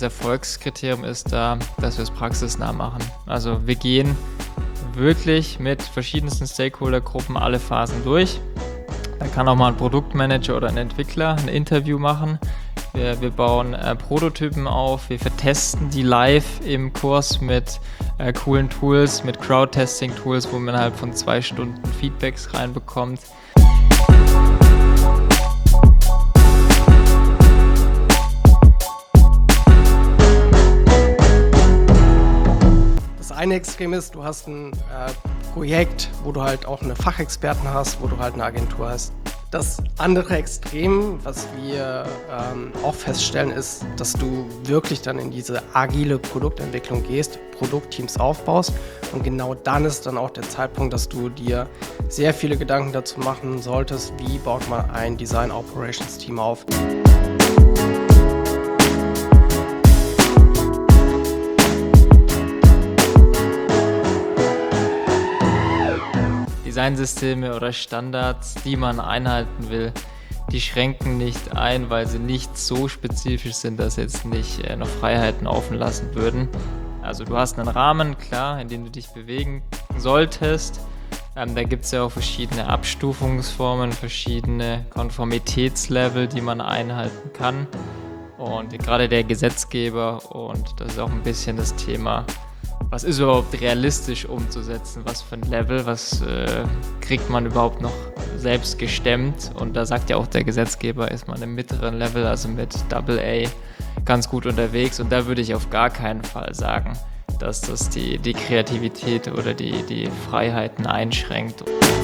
Erfolgskriterium ist da, dass wir es praxisnah machen. Also wir gehen wirklich mit verschiedensten Stakeholdergruppen alle Phasen durch. Da kann auch mal ein Produktmanager oder ein Entwickler ein Interview machen. Wir bauen Prototypen auf, wir vertesten die live im Kurs mit coolen Tools, mit Crowd-Testing-Tools, wo man innerhalb von 2 Stunden Feedbacks reinbekommt. Das eine Extrem ist, du hast ein Projekt, wo du halt auch eine Fachexperten hast, wo du halt eine Agentur hast. Das andere Extrem, was wir auch feststellen, ist, dass du wirklich dann in diese agile Produktentwicklung gehst, Produktteams aufbaust und genau dann ist dann auch der Zeitpunkt, dass du dir sehr viele Gedanken dazu machen solltest, wie baut man ein Design Operations Team auf. Designsysteme oder Standards, die man einhalten will, die schränken nicht ein, weil sie nicht so spezifisch sind, dass jetzt nicht noch Freiheiten offen lassen würden. Also du hast einen Rahmen, klar, in dem du dich bewegen solltest. Da gibt es ja auch verschiedene Abstufungsformen, verschiedene Konformitätslevel, die man einhalten kann. Und gerade der Gesetzgeber, und das ist auch ein bisschen das Thema, was ist überhaupt realistisch umzusetzen, was für ein Level, was kriegt man überhaupt noch selbst gestemmt, und da sagt ja auch der Gesetzgeber, ist man im mittleren Level, also mit AA, ganz gut unterwegs, und da würde ich auf gar keinen Fall sagen, dass das die Kreativität oder die Freiheiten einschränkt.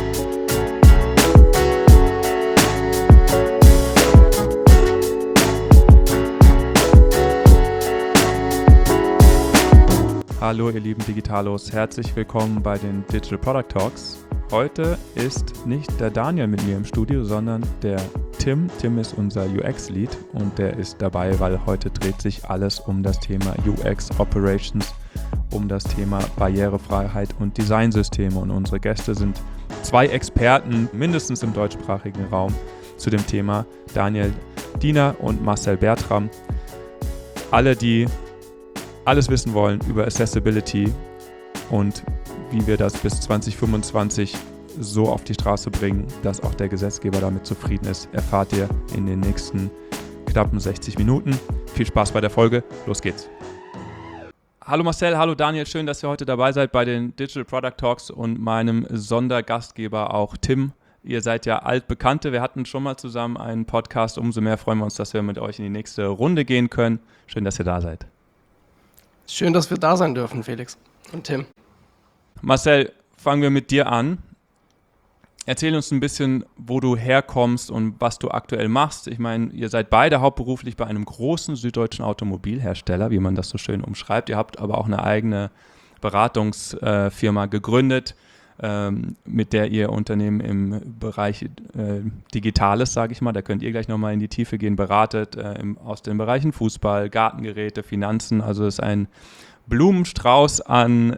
Hallo ihr lieben Digitalos, herzlich willkommen bei den Digital Product Talks. Heute ist nicht der Daniel mit mir im Studio, sondern der Tim. Tim ist unser UX-Lead und der ist dabei, weil heute dreht sich alles um das Thema UX Operations, um das Thema Barrierefreiheit und Designsysteme. Und unsere Gäste sind 2 Experten, mindestens im deutschsprachigen Raum, zu dem Thema: Daniel Diener und Marcel Bertram. Alle, die alles wissen wollen über Accessibility und wie wir das bis 2025 so auf die Straße bringen, dass auch der Gesetzgeber damit zufrieden ist, erfahrt ihr in den nächsten knappen 60 Minuten. Viel Spaß bei der Folge, los geht's. Hallo Marcel, hallo Daniel, schön, dass ihr heute dabei seid bei den Digital Product Talks und meinem Sondergastgeber auch Tim. Ihr seid ja Altbekannte, wir hatten schon mal zusammen einen Podcast, umso mehr freuen wir uns, dass wir mit euch in die nächste Runde gehen können. Schön, dass ihr da seid. Schön, dass wir da sein dürfen, Felix und Tim. Marcel, fangen wir mit dir an. Erzähl uns ein bisschen, wo du herkommst und was du aktuell machst. Ich meine, ihr seid beide hauptberuflich bei einem großen süddeutschen Automobilhersteller, wie man das so schön umschreibt. Ihr habt aber auch eine eigene Beratungsfirma gegründet, mit der ihr Unternehmen im Bereich Digitales, sage ich mal, da könnt ihr gleich nochmal in die Tiefe gehen, beratet aus den Bereichen Fußball, Gartengeräte, Finanzen. Also es ist ein Blumenstrauß an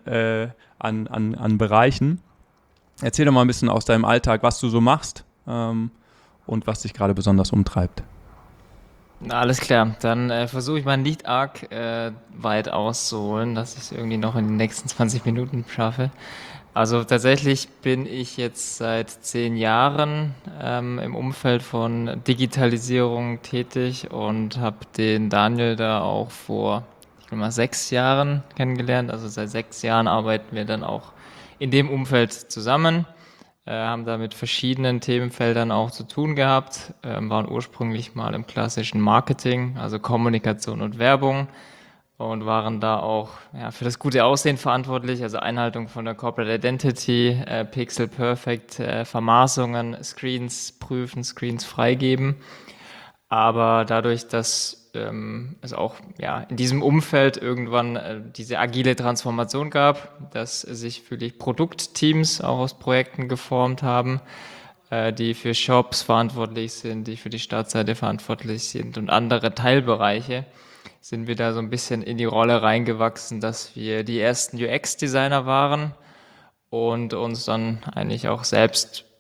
Bereichen. Erzähl doch mal ein bisschen aus deinem Alltag, was du so machst und was dich gerade besonders umtreibt. Na, alles klar, dann versuche ich mal nicht arg weit auszuholen, dass ich es irgendwie noch in den nächsten 20 Minuten schaffe. Also tatsächlich bin ich jetzt seit 10 Jahren im Umfeld von Digitalisierung tätig und habe den Daniel da auch vor, ich glaube mal, 6 Jahren kennengelernt. Also seit 6 Jahren arbeiten wir dann auch in dem Umfeld zusammen, haben da mit verschiedenen Themenfeldern auch zu tun gehabt, waren ursprünglich mal im klassischen Marketing, also Kommunikation und Werbung, und waren da auch für das gute Aussehen verantwortlich, also Einhaltung von der Corporate Identity, Pixel Perfect, Vermaßungen, Screens prüfen, Screens freigeben. Aber dadurch, dass es auch in diesem Umfeld irgendwann diese agile Transformation gab, dass sich wirklich Produktteams auch aus Projekten geformt haben, die für Shops verantwortlich sind, die für die Startseite verantwortlich sind und andere Teilbereiche, sind wir da so ein bisschen in die Rolle reingewachsen, dass wir die ersten UX-Designer waren und uns dann eigentlich auch selbst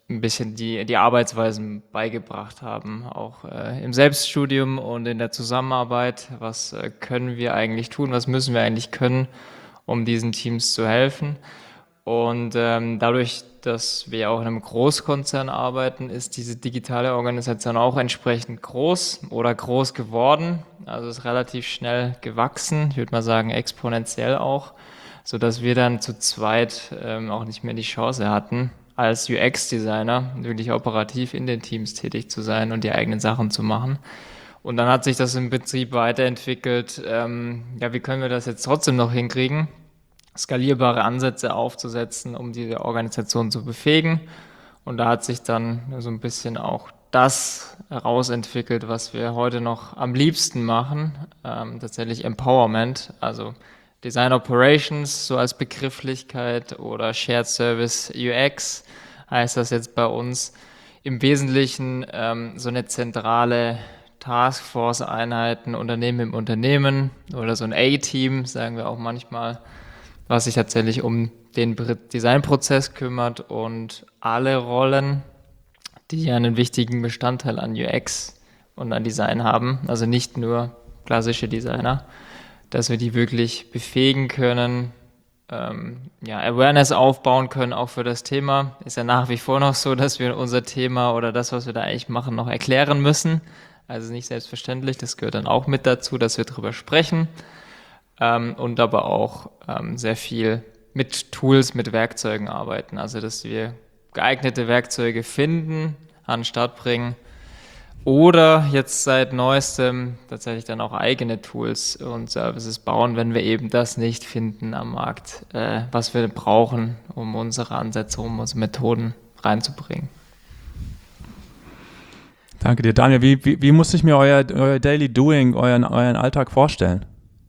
ein bisschen die Arbeitsweisen beigebracht haben, auch im Selbststudium und in der Zusammenarbeit. Was können wir eigentlich tun? Was müssen wir eigentlich können, um diesen Teams zu helfen? Und dadurch, dass wir auch in einem Großkonzern arbeiten, ist diese digitale Organisation auch entsprechend groß oder groß geworden. Also ist relativ schnell gewachsen, ich würde mal sagen exponentiell auch, sodass wir dann zu zweit auch nicht mehr die Chance hatten, als UX-Designer wirklich operativ in den Teams tätig zu sein und die eigenen Sachen zu machen. Und dann hat sich das im Prinzip weiterentwickelt. Ja, wie können wir das jetzt trotzdem noch hinkriegen? Skalierbare Ansätze aufzusetzen, um diese Organisation zu befähigen. Und da hat sich dann so ein bisschen auch das herausentwickelt, was wir heute noch am liebsten machen, tatsächlich Empowerment, also Design Operations, so als Begrifflichkeit, oder Shared Service UX heißt das jetzt bei uns. Im Wesentlichen so eine zentrale Taskforce-Einheiten, Unternehmen im Unternehmen oder so ein A-Team, sagen wir auch manchmal, was sich tatsächlich um den Designprozess kümmert und alle Rollen, die einen wichtigen Bestandteil an UX und an Design haben, also nicht nur klassische Designer, dass wir die wirklich befähigen können, Awareness aufbauen können, auch für das Thema. Ist ja nach wie vor noch so, dass wir unser Thema oder das, was wir da eigentlich machen, noch erklären müssen. Also nicht selbstverständlich, das gehört dann auch mit dazu, dass wir drüber sprechen. Und aber auch sehr viel mit Tools, mit Werkzeugen arbeiten. Also dass wir geeignete Werkzeuge finden, an den Start bringen oder jetzt seit neuestem tatsächlich dann auch eigene Tools und Services bauen, wenn wir eben das nicht finden am Markt, was wir brauchen, um unsere Ansätze, um unsere Methoden reinzubringen. Danke dir, Daniel. Wie muss ich mir euer Daily Doing, euren Alltag vorstellen?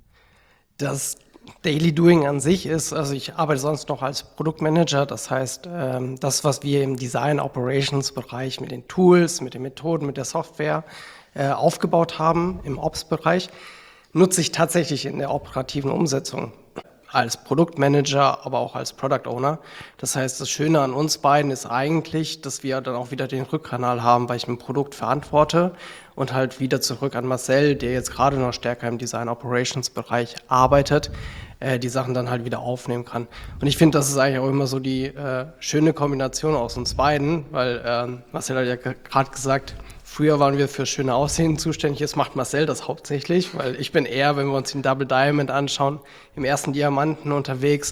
Das Daily Doing an sich ist, also ich arbeite sonst noch als Produktmanager, das heißt, das, was wir im Design Operations Bereich mit den Tools, mit den Methoden, mit der Software aufgebaut haben, im Ops-Bereich, nutze ich tatsächlich in der operativen Umsetzung als Produktmanager, aber auch als Product Owner. Das heißt, das Schöne an uns beiden ist eigentlich, dass wir dann auch wieder den Rückkanal haben, weil ich ein Produkt verantworte und halt wieder zurück an Marcel, der jetzt gerade noch stärker im Design Operations Bereich arbeitet, die Sachen dann halt wieder aufnehmen kann. Und ich finde, das ist eigentlich auch immer so die schöne Kombination aus uns beiden, weil Marcel hat ja gerade gesagt, früher waren wir für schöne Aussehen zuständig, jetzt macht Marcel das hauptsächlich, weil ich bin eher, wenn wir uns den Double Diamond anschauen, im ersten Diamanten unterwegs.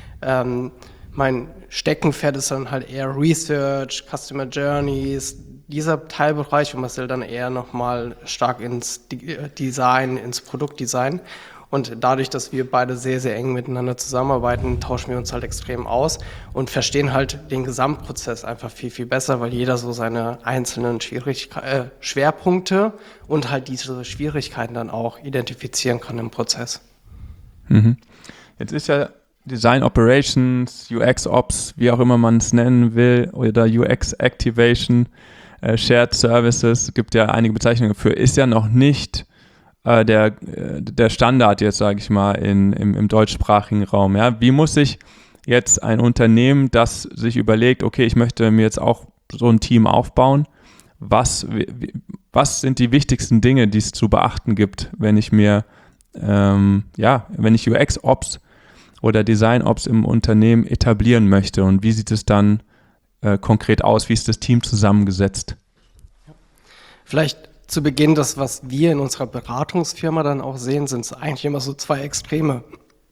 Mein Steckenpferd ist dann halt eher Research, Customer Journeys, dieser Teilbereich, wo Marcel dann eher nochmal stark ins Design, ins Produktdesign. Und dadurch, dass wir beide sehr, sehr eng miteinander zusammenarbeiten, tauschen wir uns halt extrem aus und verstehen halt den Gesamtprozess einfach viel, viel besser, weil jeder so seine einzelnen Schwerpunkte und halt diese Schwierigkeiten dann auch identifizieren kann im Prozess. Mhm. Jetzt ist ja Design Operations, UX Ops, wie auch immer man es nennen will, oder UX Activation, Shared Services, gibt ja einige Bezeichnungen dafür, ist ja noch nicht der Standard jetzt, sage ich mal, im deutschsprachigen Raum. Ja? Wie muss sich jetzt ein Unternehmen, das sich überlegt, okay, ich möchte mir jetzt auch so ein Team aufbauen, was sind die wichtigsten Dinge, die es zu beachten gibt, wenn ich mir, wenn ich UX-Ops oder Design-Ops im Unternehmen etablieren möchte, und wie sieht es dann konkret aus? Wie ist das Team zusammengesetzt? Vielleicht zu Beginn, das, was wir in unserer Beratungsfirma dann auch sehen, sind es eigentlich immer so zwei Extreme.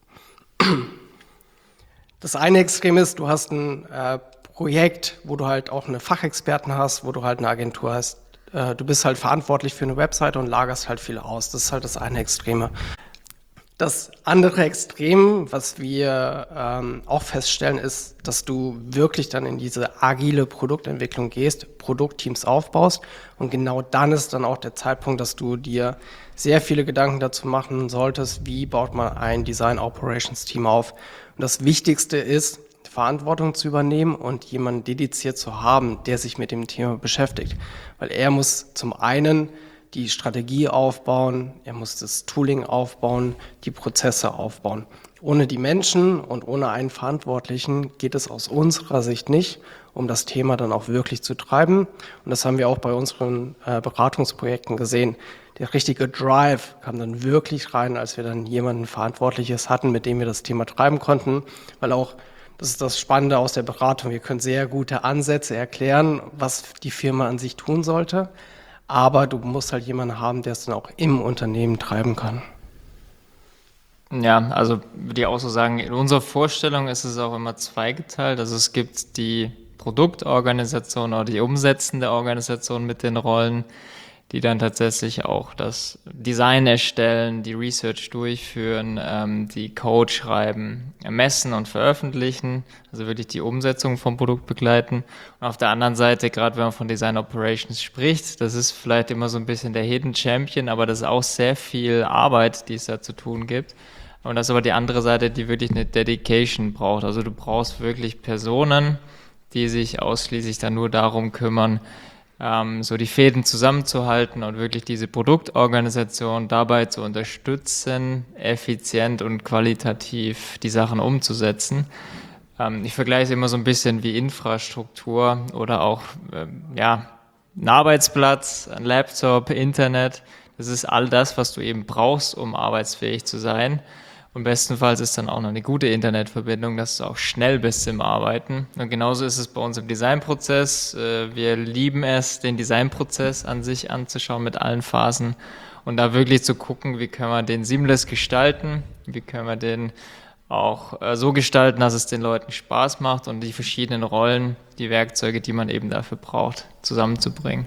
Das eine Extrem ist, du hast ein Projekt, wo du halt auch eine Fachexperten hast, wo du halt eine Agentur hast. Du bist halt verantwortlich für eine Webseite und lagerst halt viel aus. Das ist halt das eine Extreme. Das andere Extrem, was wir auch feststellen, ist, dass du wirklich dann in diese agile Produktentwicklung gehst, Produktteams aufbaust, und genau dann ist dann auch der Zeitpunkt, dass du dir sehr viele Gedanken dazu machen solltest, wie baut man ein Design Operations Team auf. Und das Wichtigste ist, Verantwortung zu übernehmen und jemanden dediziert zu haben, der sich mit dem Thema beschäftigt. Weil er muss zum einen die Strategie aufbauen, er muss das Tooling aufbauen, die Prozesse aufbauen. ohne die Menschen und ohne einen Verantwortlichen geht es aus unserer Sicht nicht, um das Thema dann auch wirklich zu treiben. Und das haben wir auch bei unseren Beratungsprojekten gesehen. Der richtige Drive kam dann wirklich rein, als wir dann jemanden Verantwortliches hatten, mit dem wir das Thema treiben konnten. Weil auch, das ist das Spannende aus der Beratung, wir können sehr gute Ansätze erklären, was die Firma an sich tun sollte. Aber du musst halt jemanden haben, der es dann auch im Unternehmen treiben kann. Ja, also würde ich auch so sagen, in unserer Vorstellung ist es auch immer zweigeteilt. Also es gibt die Produktorganisation oder die umsetzende Organisation mit den Rollen, die dann tatsächlich auch das Design erstellen, die Research durchführen, die Code schreiben, messen und veröffentlichen, also wirklich die Umsetzung vom Produkt begleiten. Und auf der anderen Seite, gerade wenn man von Design Operations spricht, das ist vielleicht immer so ein bisschen der Hidden Champion, aber das ist auch sehr viel Arbeit, die es da zu tun gibt. Und das ist aber die andere Seite, die wirklich eine Dedication braucht. Also du brauchst wirklich Personen, die sich ausschließlich dann nur darum kümmern, so die Fäden zusammenzuhalten und wirklich diese Produktorganisation dabei zu unterstützen, effizient und qualitativ die Sachen umzusetzen. Ich vergleiche es immer so ein bisschen wie Infrastruktur oder auch ein Arbeitsplatz, ein Laptop, Internet. Das ist all das, was du eben brauchst, um arbeitsfähig zu sein. Und bestenfalls ist dann auch noch eine gute Internetverbindung, dass du auch schnell bist im Arbeiten. Und genauso ist es bei uns im Designprozess. Wir lieben es, den Designprozess an sich anzuschauen mit allen Phasen und da wirklich zu gucken, wie können wir den seamless gestalten, wie können wir den auch so gestalten, dass es den Leuten Spaß macht und die verschiedenen Rollen, die Werkzeuge, die man eben dafür braucht, zusammenzubringen.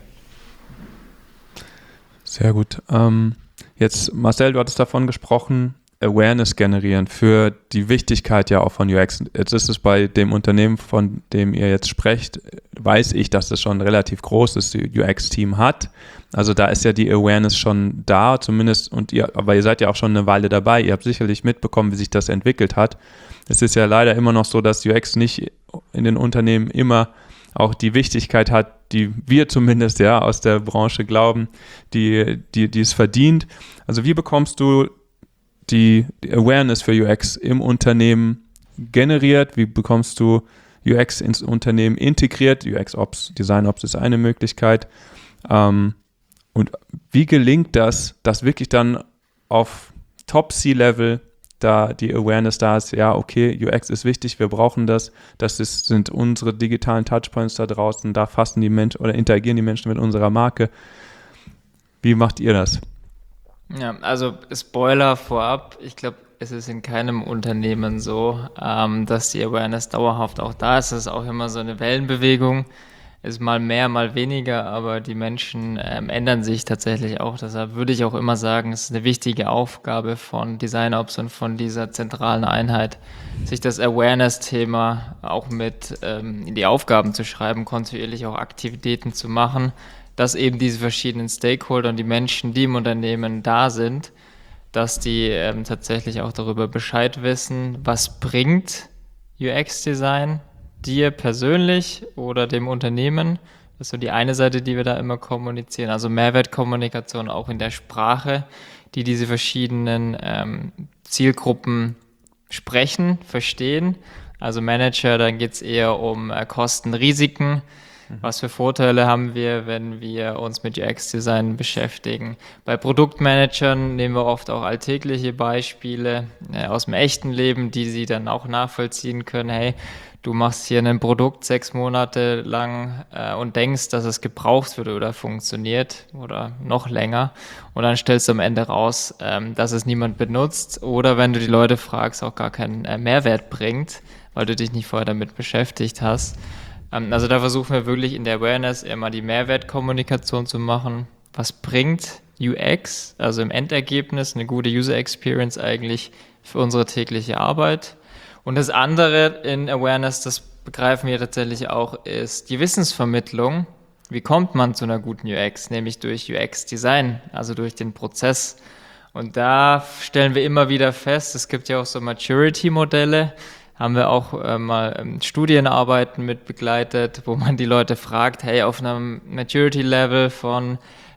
Sehr gut. Jetzt, Marcel, du hattest davon gesprochen, Awareness generieren für die Wichtigkeit ja auch von UX. Jetzt ist es bei dem Unternehmen, von dem ihr jetzt sprecht, weiß ich, dass es schon ein relativ großes UX-Team hat. Also da ist ja die Awareness schon da, zumindest, aber ihr seid ja auch schon eine Weile dabei. Ihr habt sicherlich mitbekommen, wie sich das entwickelt hat. Es ist ja leider immer noch so, dass UX nicht in den Unternehmen immer auch die Wichtigkeit hat, die wir zumindest ja aus der Branche glauben, die es verdient. Also wie bekommst du die Awareness für UX im Unternehmen generiert? Wie bekommst du UX ins Unternehmen integriert? UX-Ops, Design-Ops ist eine Möglichkeit. Und wie gelingt das, dass wirklich dann auf Top-C-Level da die Awareness da ist, ja, okay, UX ist wichtig, wir brauchen das, sind unsere digitalen Touchpoints da draußen, da fassen die Menschen oder interagieren die Menschen mit unserer Marke. Wie macht ihr das? Ja, also Spoiler vorab, ich glaube, es ist in keinem Unternehmen so, dass die Awareness dauerhaft auch da ist. Es ist auch immer so eine Wellenbewegung, ist mal mehr, mal weniger, aber die Menschen ändern sich tatsächlich auch. Deshalb würde ich auch immer sagen, es ist eine wichtige Aufgabe von DesignOps und von dieser zentralen Einheit, sich das Awareness-Thema auch mit in die Aufgaben zu schreiben, kontinuierlich auch Aktivitäten zu machen, dass eben diese verschiedenen Stakeholder und die Menschen, die im Unternehmen da sind, dass die tatsächlich auch darüber Bescheid wissen, was bringt UX-Design dir persönlich oder dem Unternehmen. Das ist so die eine Seite, die wir da immer kommunizieren. Also Mehrwertkommunikation auch in der Sprache, die diese verschiedenen Zielgruppen sprechen, verstehen. Also Manager, dann geht es eher um Kosten, Risiken. Was für Vorteile haben wir, wenn wir uns mit UX-Design beschäftigen? Bei Produktmanagern nehmen wir oft auch alltägliche Beispiele aus dem echten Leben, die sie dann auch nachvollziehen können. Hey, du machst hier ein Produkt 6 Monate lang und denkst, dass es gebraucht wird oder funktioniert oder noch länger. Und dann stellst du am Ende raus, dass es niemand benutzt oder wenn du die Leute fragst, auch gar keinen Mehrwert bringt, weil du dich nicht vorher damit beschäftigt hast. Also da versuchen wir wirklich in der Awareness immer die Mehrwertkommunikation zu machen. Was bringt UX, also im Endergebnis eine gute User Experience eigentlich für unsere tägliche Arbeit? Und das andere in Awareness, das begreifen wir tatsächlich auch, ist die Wissensvermittlung. Wie kommt man zu einer guten UX? Nämlich durch UX-Design, also durch den Prozess. Und da stellen wir immer wieder fest, es gibt ja auch so Maturity-Modelle, haben wir auch mal Studienarbeiten mit begleitet, wo man die Leute fragt, hey, auf einem Maturity-Level von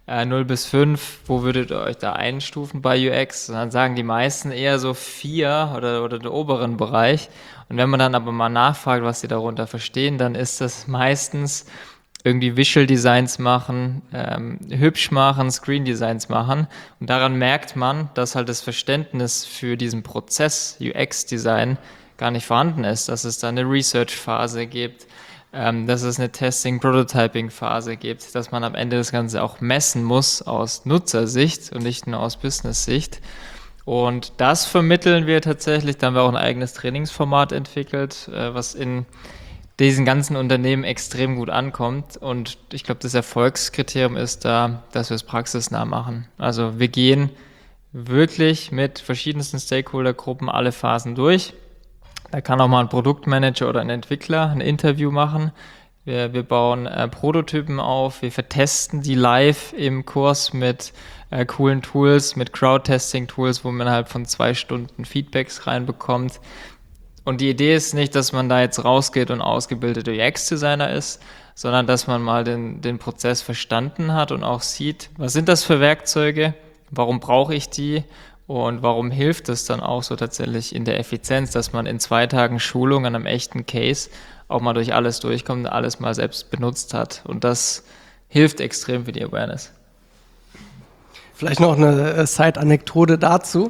0 bis 5, wo würdet ihr euch da einstufen bei UX? Und dann sagen die meisten eher so 4 oder den oberen Bereich. Und wenn man dann aber mal nachfragt, was sie darunter verstehen, dann ist das meistens irgendwie Visual Designs machen, hübsch machen, Screen Designs machen. Und daran merkt man, dass halt das Verständnis für diesen Prozess UX-Design gar nicht vorhanden ist, dass es da eine Research-Phase gibt, dass es eine Testing-Prototyping-Phase gibt, dass man am Ende das Ganze auch messen muss aus Nutzersicht und nicht nur aus Business-Sicht. Und das vermitteln wir tatsächlich. Da haben wir auch ein eigenes Trainingsformat entwickelt, was in diesen ganzen Unternehmen extrem gut ankommt. Und ich glaube, das Erfolgskriterium ist da, dass wir es praxisnah machen. Also wir gehen wirklich mit verschiedensten Stakeholdergruppen alle Phasen durch. Da kann auch mal ein Produktmanager oder ein Entwickler ein Interview machen. Wir bauen Prototypen auf, wir vertesten die live im Kurs mit coolen Tools, mit Crowd-Testing-Tools, wo man innerhalb von 2 Stunden Feedbacks reinbekommt. Und die Idee ist nicht, dass man da jetzt rausgeht und ausgebildeter UX-Designer ist, sondern dass man mal den Prozess verstanden hat und auch sieht, was sind das für Werkzeuge, warum brauche ich die und warum hilft es dann auch so tatsächlich in der Effizienz, dass man in 2 Tagen Schulung an einem echten Case auch mal durch alles durchkommt und alles mal selbst benutzt hat. Und das hilft extrem für die Awareness. Vielleicht noch eine Side-Anekdote dazu.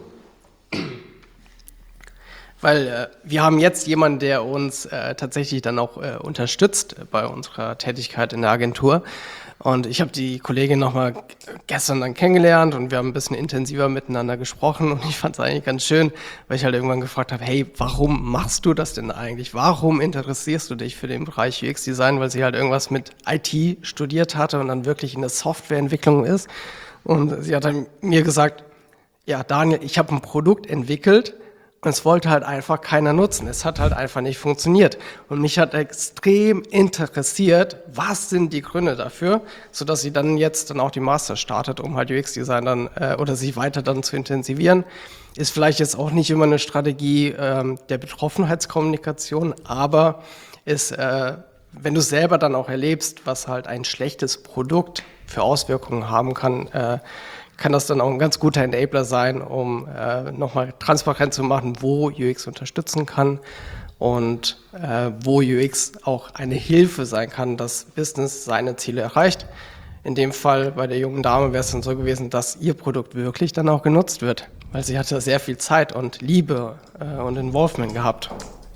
Weil wir haben jetzt jemanden, der uns tatsächlich dann auch unterstützt bei unserer Tätigkeit in der Agentur. Und ich habe die Kollegin nochmal gestern dann kennengelernt und wir haben ein bisschen intensiver miteinander gesprochen. Und ich fand es eigentlich ganz schön, weil ich halt irgendwann gefragt habe, hey, warum machst du das denn eigentlich? Warum interessierst du dich für den Bereich UX-Design? Weil sie halt irgendwas mit IT studiert hatte und dann wirklich in der Softwareentwicklung ist. Und sie hat dann mir gesagt, ja Daniel, ich habe ein Produkt entwickelt, und es wollte halt einfach keiner nutzen. Es hat halt einfach nicht funktioniert. Und mich hat extrem interessiert, was sind die Gründe dafür, sodass sie dann jetzt dann auch die Master startet, um halt UX-Design dann oder sich weiter dann zu intensivieren. Ist vielleicht jetzt auch nicht immer eine Strategie der Betroffenheitskommunikation, aber ist, wenn du selber dann auch erlebst, was halt ein schlechtes Produkt für Auswirkungen haben kann das dann auch ein ganz guter Enabler sein, um nochmal transparent zu machen, wo UX unterstützen kann und wo UX auch eine Hilfe sein kann, dass Business seine Ziele erreicht. In dem Fall bei der jungen Dame wäre es dann so gewesen, dass ihr Produkt wirklich dann auch genutzt wird, weil sie hatte sehr viel Zeit und Liebe und Involvement gehabt.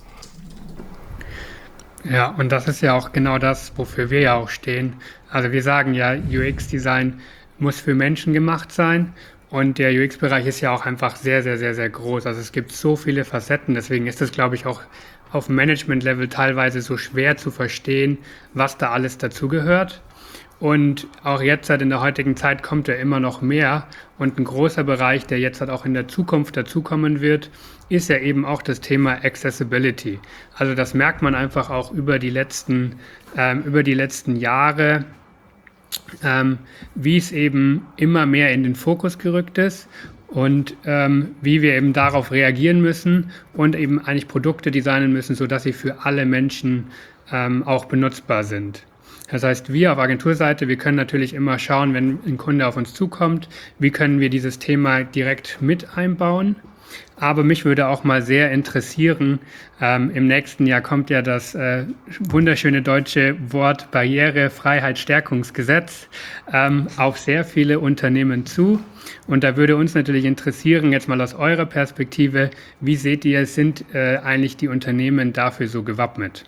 Ja, und das ist ja auch genau das, wofür wir ja auch stehen. Also wir sagen ja, UX-Design muss für Menschen gemacht sein und der UX-Bereich ist ja auch einfach sehr, sehr, sehr, sehr groß. Also es gibt so viele Facetten, deswegen ist es, glaube ich, auch auf Management-Level teilweise so schwer zu verstehen, was da alles dazugehört. Und auch jetzt halt in der heutigen Zeit kommt ja immer noch mehr und ein großer Bereich, der jetzt halt auch in der Zukunft dazukommen wird, ist ja eben auch das Thema Accessibility. Also das merkt man einfach auch über die letzten Jahre, wie es eben immer mehr in den Fokus gerückt ist und wie wir eben darauf reagieren müssen und eben eigentlich Produkte designen müssen, sodass sie für alle Menschen auch benutzbar sind. Das heißt, wir auf Agenturseite, wir können natürlich immer schauen, wenn ein Kunde auf uns zukommt, wie können wir dieses Thema direkt mit einbauen. Aber mich würde auch mal sehr interessieren, im nächsten Jahr kommt ja das wunderschöne deutsche Wort Barrierefreiheitsstärkungsgesetz auf sehr viele Unternehmen zu. Und da würde uns natürlich interessieren, jetzt mal aus eurer Perspektive, wie seht ihr, sind eigentlich die Unternehmen dafür so gewappnet?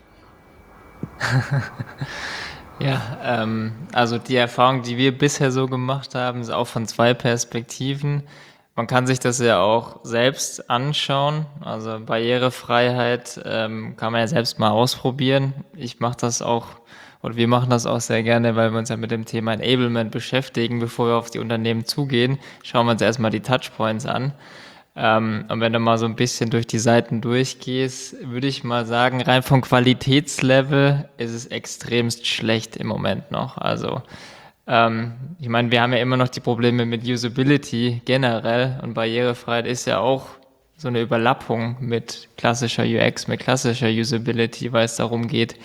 Ja, also die Erfahrung, die wir bisher so gemacht haben, ist auch von 2 Perspektiven. Man kann sich das ja auch selbst anschauen. Also Barrierefreiheit kann man ja selbst mal ausprobieren. Ich mache das auch, oder wir machen das auch sehr gerne, weil wir uns ja mit dem Thema Enablement beschäftigen. Bevor wir auf die Unternehmen zugehen, schauen wir uns erstmal die Touchpoints an. Und wenn du mal so ein bisschen durch die Seiten durchgehst, würde ich mal sagen, rein vom Qualitätslevel ist es extremst schlecht im Moment noch. Also ich meine, wir haben ja immer noch die Probleme mit Usability generell und Barrierefreiheit ist ja auch so eine Überlappung mit klassischer UX, mit klassischer Usability, weil es darum geht,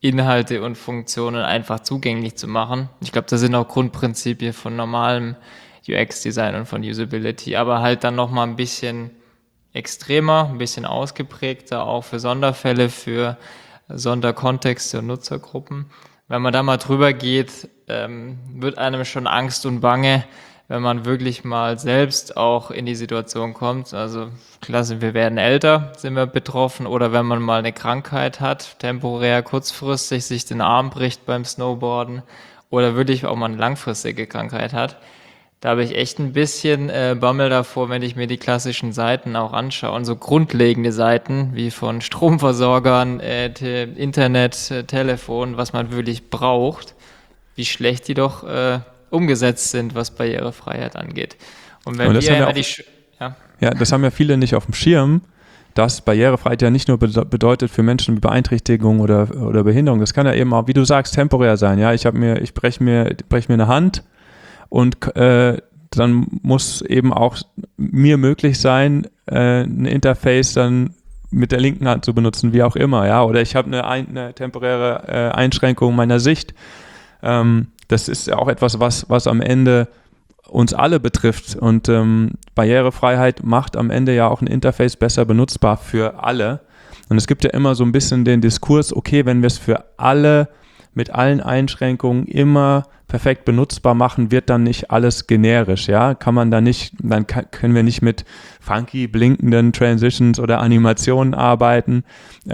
Inhalte und Funktionen einfach zugänglich zu machen. Ich glaube, das sind auch Grundprinzipien von normalem UX-Design und von Usability, aber halt dann nochmal ein bisschen extremer, ein bisschen ausgeprägter, auch für Sonderfälle, für Sonderkontexte und Nutzergruppen. Wenn man da mal drüber geht, wird einem schon Angst und Bange, wenn man wirklich mal selbst auch in die Situation kommt. Also klasse, wir werden älter, sind wir betroffen, oder wenn man mal eine Krankheit hat, temporär, kurzfristig sich den Arm bricht beim Snowboarden oder wirklich auch mal eine langfristige Krankheit hat. Da habe ich echt ein bisschen Bammel davor, wenn ich mir die klassischen Seiten auch anschaue. Und so grundlegende Seiten wie von Stromversorgern, Internet, Telefon, was man wirklich braucht, wie schlecht die doch umgesetzt sind, was Barrierefreiheit angeht. Und wenn wir immer das haben ja viele nicht auf dem Schirm, dass Barrierefreiheit ja nicht nur bedeutet für Menschen mit Beeinträchtigung oder Behinderung. Das kann ja eben auch, wie du sagst, temporär sein. Ja, ich breche mir eine Hand. Und dann muss eben auch mir möglich sein, ein Interface dann mit der linken Hand zu benutzen, wie auch immer, ja. Oder ich habe eine temporäre Einschränkung meiner Sicht. Das ist ja auch etwas, was am Ende uns alle betrifft. Und Barrierefreiheit macht am Ende ja auch ein Interface besser benutzbar für alle. Und es gibt ja immer so ein bisschen den Diskurs, okay, wenn wir es für alle mit allen Einschränkungen immer perfekt benutzbar machen, wird dann nicht alles generisch, ja? Kann man da nicht, dann können wir nicht mit funky, blinkenden Transitions oder Animationen arbeiten,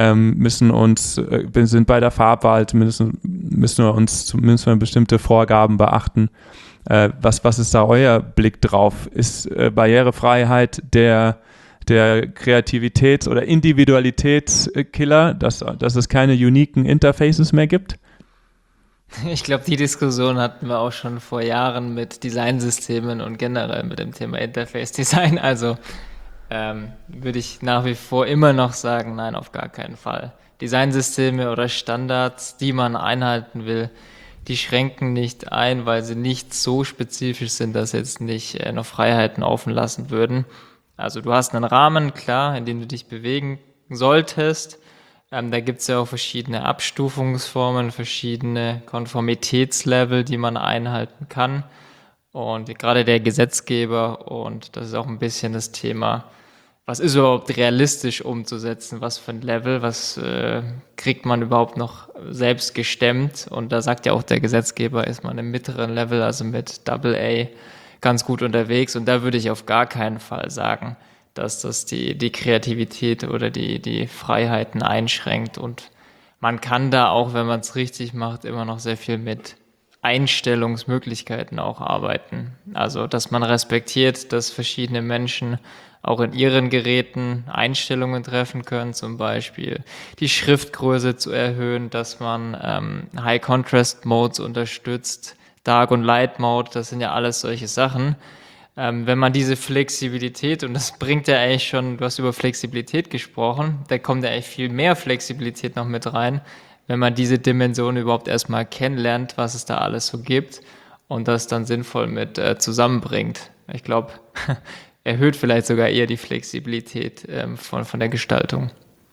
sind bei der Farbwahl müssen wir uns zumindest bestimmte Vorgaben beachten. Was ist da euer Blick drauf? Ist Barrierefreiheit der Kreativitäts- oder Individualitätskiller, dass es keine uniken Interfaces mehr gibt? Ich glaube, die Diskussion hatten wir auch schon vor Jahren mit Designsystemen und generell mit dem Thema Interface Design. Also würde ich nach wie vor immer noch sagen, nein, auf gar keinen Fall. Designsysteme oder Standards, die man einhalten will, die schränken nicht ein, weil sie nicht so spezifisch sind, dass jetzt nicht noch Freiheiten offen lassen würden. Also du hast einen Rahmen, klar, in dem du dich bewegen solltest. Da gibt es ja auch verschiedene Abstufungsformen, verschiedene Konformitätslevel, die man einhalten kann. Und gerade der Gesetzgeber, und das ist auch ein bisschen das Thema, was ist überhaupt realistisch umzusetzen, was für ein Level, was kriegt man überhaupt noch selbst gestemmt. Und da sagt ja auch der Gesetzgeber, ist man im mittleren Level, also mit AA, ganz gut unterwegs. Und da würde ich auf gar keinen Fall sagen, dass das die Kreativität oder die Freiheiten einschränkt. Und man kann da auch, wenn man es richtig macht, immer noch sehr viel mit Einstellungsmöglichkeiten auch arbeiten. Also, dass man respektiert, dass verschiedene Menschen auch in ihren Geräten Einstellungen treffen können, zum Beispiel die Schriftgröße zu erhöhen, dass man High-Contrast-Modes unterstützt, Dark- und Light-Mode, das sind ja alles solche Sachen. Wenn man diese Flexibilität, und das bringt ja eigentlich schon, du hast über Flexibilität gesprochen, da kommt ja eigentlich viel mehr Flexibilität noch mit rein, wenn man diese Dimension überhaupt erstmal kennenlernt, was es da alles so gibt und das dann sinnvoll mit zusammenbringt. Ich glaube, erhöht vielleicht sogar eher die Flexibilität von der Gestaltung.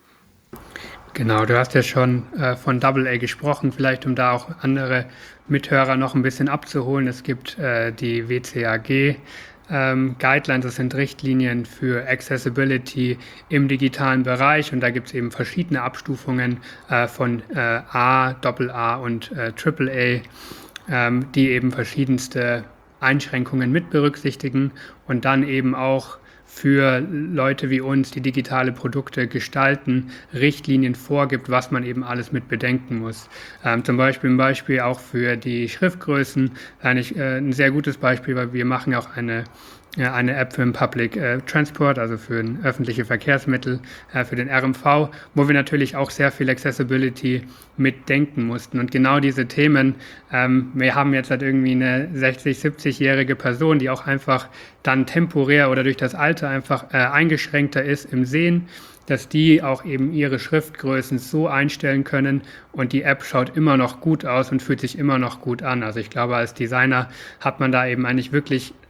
Genau, du hast ja schon von AA gesprochen, vielleicht um da auch andere Mithörer noch ein bisschen abzuholen. Es gibt die WCAG Guidelines, das sind Richtlinien für Accessibility im digitalen Bereich, und da gibt es eben verschiedene Abstufungen von A, AA und AAA, die eben verschiedenste Einschränkungen mit berücksichtigen und dann eben auch für Leute wie uns, die digitale Produkte gestalten, Richtlinien vorgibt, was man eben alles mit bedenken muss. Zum Beispiel auch für die Schriftgrößen, eigentlich ein sehr gutes Beispiel, weil wir machen auch eine App für den Public Transport, also für öffentliche Verkehrsmittel, für den RMV, wo wir natürlich auch sehr viel Accessibility mitdenken mussten. Und genau diese Themen, wir haben jetzt halt irgendwie eine 60-, 70-jährige Person, die auch einfach dann temporär oder durch das Alter einfach eingeschränkter ist im Sehen, dass die auch eben ihre Schriftgrößen so einstellen können und die App schaut immer noch gut aus und fühlt sich immer noch gut an. Also ich glaube, als Designer hat man da eben eigentlich wirklich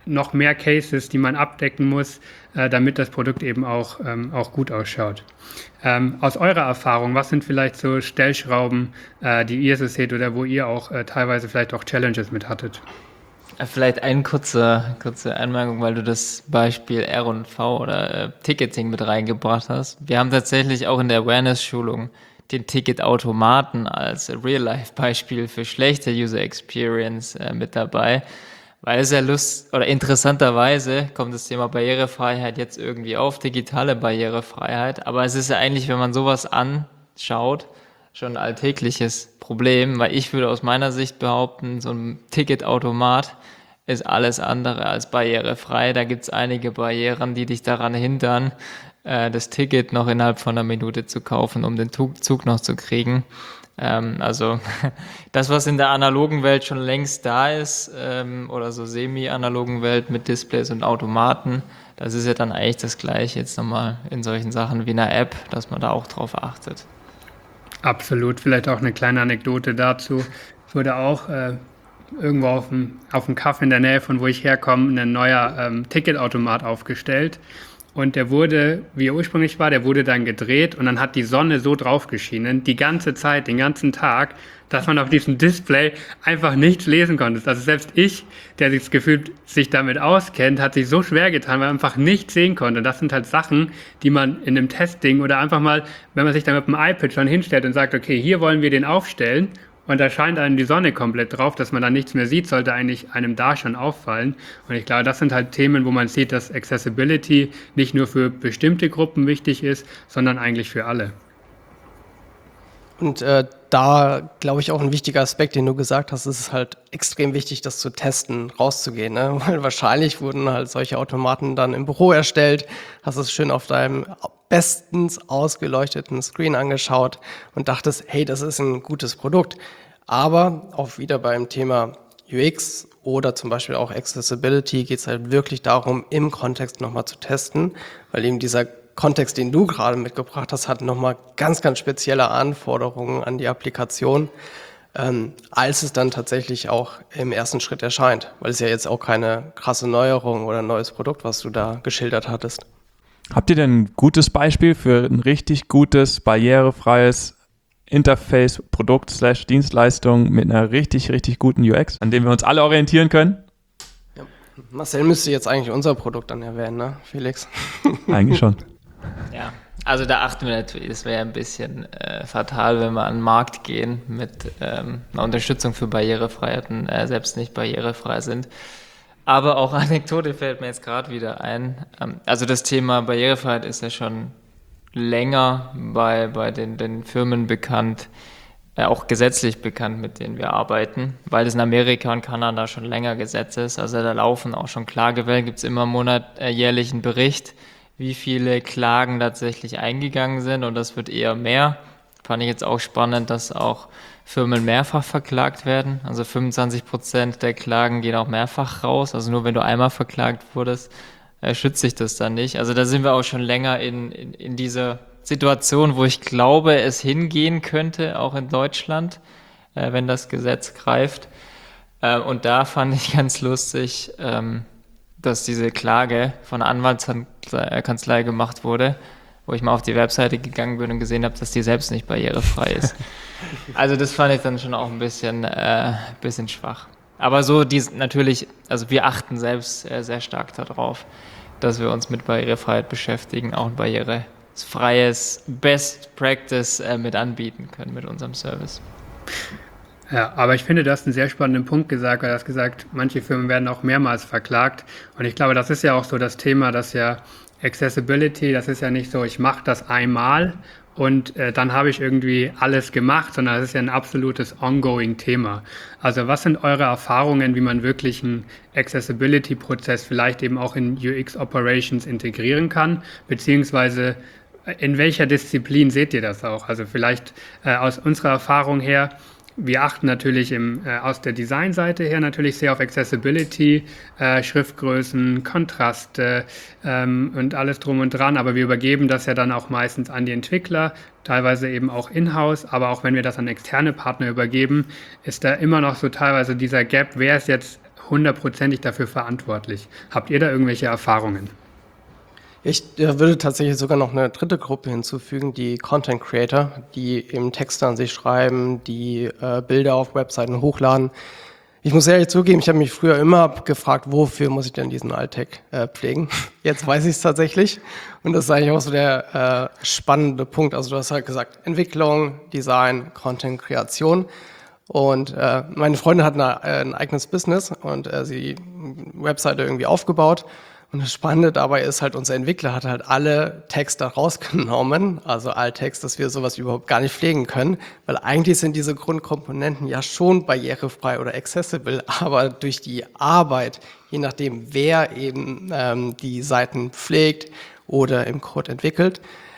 noch mehr Cases, die man abdecken muss, damit das Produkt eben auch gut ausschaut. Aus eurer Erfahrung, was sind vielleicht so Stellschrauben, die ihr so seht oder wo ihr auch teilweise vielleicht auch Challenges mit hattet? Vielleicht eine kurze Anmerkung, weil du das Beispiel R&V oder Ticketing mit reingebracht hast. Wir haben tatsächlich auch in der Awareness-Schulung den Ticketautomaten als Real-Life-Beispiel für schlechte User Experience mit dabei, weil es ja interessanterweise kommt das Thema Barrierefreiheit jetzt irgendwie auf, digitale Barrierefreiheit, aber es ist ja eigentlich, wenn man sowas anschaut, schon ein alltägliches Problem, weil ich würde aus meiner Sicht behaupten, so ein Ticketautomat ist alles andere als barrierefrei. Da gibt es einige Barrieren, die dich daran hindern, das Ticket noch innerhalb von einer Minute zu kaufen, um den Zug noch zu kriegen. Also das, was in der analogen Welt schon längst da ist, oder so semi-analogen Welt mit Displays und Automaten, das ist ja dann eigentlich das Gleiche jetzt nochmal in solchen Sachen wie einer App, dass man da auch drauf achtet. Absolut, vielleicht auch eine kleine Anekdote dazu. Es wurde auch irgendwo auf dem Kaff in der Nähe von wo ich herkomme, ein neuer Ticketautomat aufgestellt. Und der wurde, wie er ursprünglich war, der wurde dann gedreht und dann hat die Sonne so drauf geschienen, die ganze Zeit, den ganzen Tag, dass man auf diesem Display einfach nichts lesen konnte. Also selbst ich, der sich gefühlt sich damit auskennt, hat sich so schwer getan, weil man einfach nichts sehen konnte. Das sind halt Sachen, die man in einem Testing oder einfach mal, wenn man sich dann mit dem iPad schon hinstellt und sagt, okay, hier wollen wir den aufstellen, und da scheint einem die Sonne komplett drauf, dass man da nichts mehr sieht, sollte eigentlich einem da schon auffallen. Und ich glaube, das sind halt Themen, wo man sieht, dass Accessibility nicht nur für bestimmte Gruppen wichtig ist, sondern eigentlich für alle. Und da glaube ich auch ein wichtiger Aspekt, den du gesagt hast, ist es halt extrem wichtig, das zu testen, rauszugehen, ne? Weil wahrscheinlich wurden halt solche Automaten dann im Büro erstellt, hast es schön auf deinem bestens ausgeleuchteten Screen angeschaut und dachtest, hey, das ist ein gutes Produkt. Aber auch wieder beim Thema UX oder zum Beispiel auch Accessibility geht es halt wirklich darum, im Kontext nochmal zu testen, weil eben dieser Kontext, den du gerade mitgebracht hast, hat nochmal ganz, ganz spezielle Anforderungen an die Applikation, als es dann tatsächlich auch im ersten Schritt erscheint. Weil es ja jetzt auch keine krasse Neuerung oder ein neues Produkt, was du da geschildert hattest. Habt ihr denn ein gutes Beispiel für ein richtig gutes, barrierefreies Interface, Produkt / Dienstleistung mit einer richtig, richtig guten UX, an dem wir uns alle orientieren können? Ja. Marcel müsste jetzt eigentlich unser Produkt dann erwähnen, ne, Felix? Eigentlich schon. Ja, also da achten wir natürlich, es wäre ein bisschen fatal, wenn wir an den Markt gehen mit einer Unterstützung für Barrierefreiheiten, selbst nicht barrierefrei sind. Aber auch Anekdote fällt mir jetzt gerade wieder ein. Also das Thema Barrierefreiheit ist ja schon länger bei den Firmen bekannt, auch gesetzlich bekannt, mit denen wir arbeiten, weil es in Amerika und Kanada schon länger Gesetz ist. Also da laufen auch schon Klagewellen, gibt es immer jährlich einen Bericht, wie viele Klagen tatsächlich eingegangen sind, und das wird eher mehr. Fand ich jetzt auch spannend, dass auch Firmen mehrfach verklagt werden. Also 25% der Klagen gehen auch mehrfach raus. Also nur wenn du einmal verklagt wurdest, schützt sich das dann nicht. Also da sind wir auch schon länger in dieser Situation, wo ich glaube, es hingehen könnte, auch in Deutschland, wenn das Gesetz greift. Und da fand ich ganz lustig, dass diese Klage von einer Anwaltskanzlei gemacht wurde, wo ich mal auf die Webseite gegangen bin und gesehen habe, dass die selbst nicht barrierefrei ist. Also das fand ich dann schon auch ein bisschen schwach. Aber so natürlich, also wir achten selbst sehr stark darauf, dass wir uns mit Barrierefreiheit beschäftigen, auch ein barrierefreies Best Practice mit anbieten können mit unserem Service. Ja, aber ich finde, du hast einen sehr spannenden Punkt gesagt, weil du hast gesagt, manche Firmen werden auch mehrmals verklagt. Und ich glaube, das ist ja auch so das Thema, dass ja Accessibility, das ist ja nicht so, ich mache das einmal und dann habe ich irgendwie alles gemacht, sondern das ist ja ein absolutes ongoing-Thema. Also was sind eure Erfahrungen, wie man wirklich einen Accessibility-Prozess vielleicht eben auch in UX-Operations integrieren kann, beziehungsweise in welcher Disziplin seht ihr das auch? Also vielleicht aus unserer Erfahrung her, wir achten natürlich aus der Designseite her natürlich sehr auf Accessibility, Schriftgrößen, Kontraste und alles drum und dran, aber wir übergeben das ja dann auch meistens an die Entwickler, teilweise eben auch in-house, aber auch wenn wir das an externe Partner übergeben, ist da immer noch so teilweise dieser Gap, wer ist jetzt hundertprozentig dafür verantwortlich. Habt ihr da irgendwelche Erfahrungen? Ich würde tatsächlich sogar noch eine dritte Gruppe hinzufügen, die Content Creator, die eben Texte an sich schreiben, die Bilder auf Webseiten hochladen. Ich muss ehrlich zugeben, ich habe mich früher immer gefragt, wofür muss ich denn diesen Alltag pflegen? Jetzt weiß ich es tatsächlich. Und das ist eigentlich auch so der spannende Punkt. Also du hast halt gesagt, Entwicklung, Design, Content, Kreation. Und meine Freundin hat ein eigenes Business und sie Webseite irgendwie aufgebaut. Und das Spannende dabei ist halt, unser Entwickler hat halt alle Texte rausgenommen, also Alttext, dass wir sowas überhaupt gar nicht pflegen können, weil eigentlich sind diese Grundkomponenten ja schon barrierefrei oder accessible, aber durch die Arbeit, je nachdem wer eben die Seiten pflegt oder im Code entwickelt,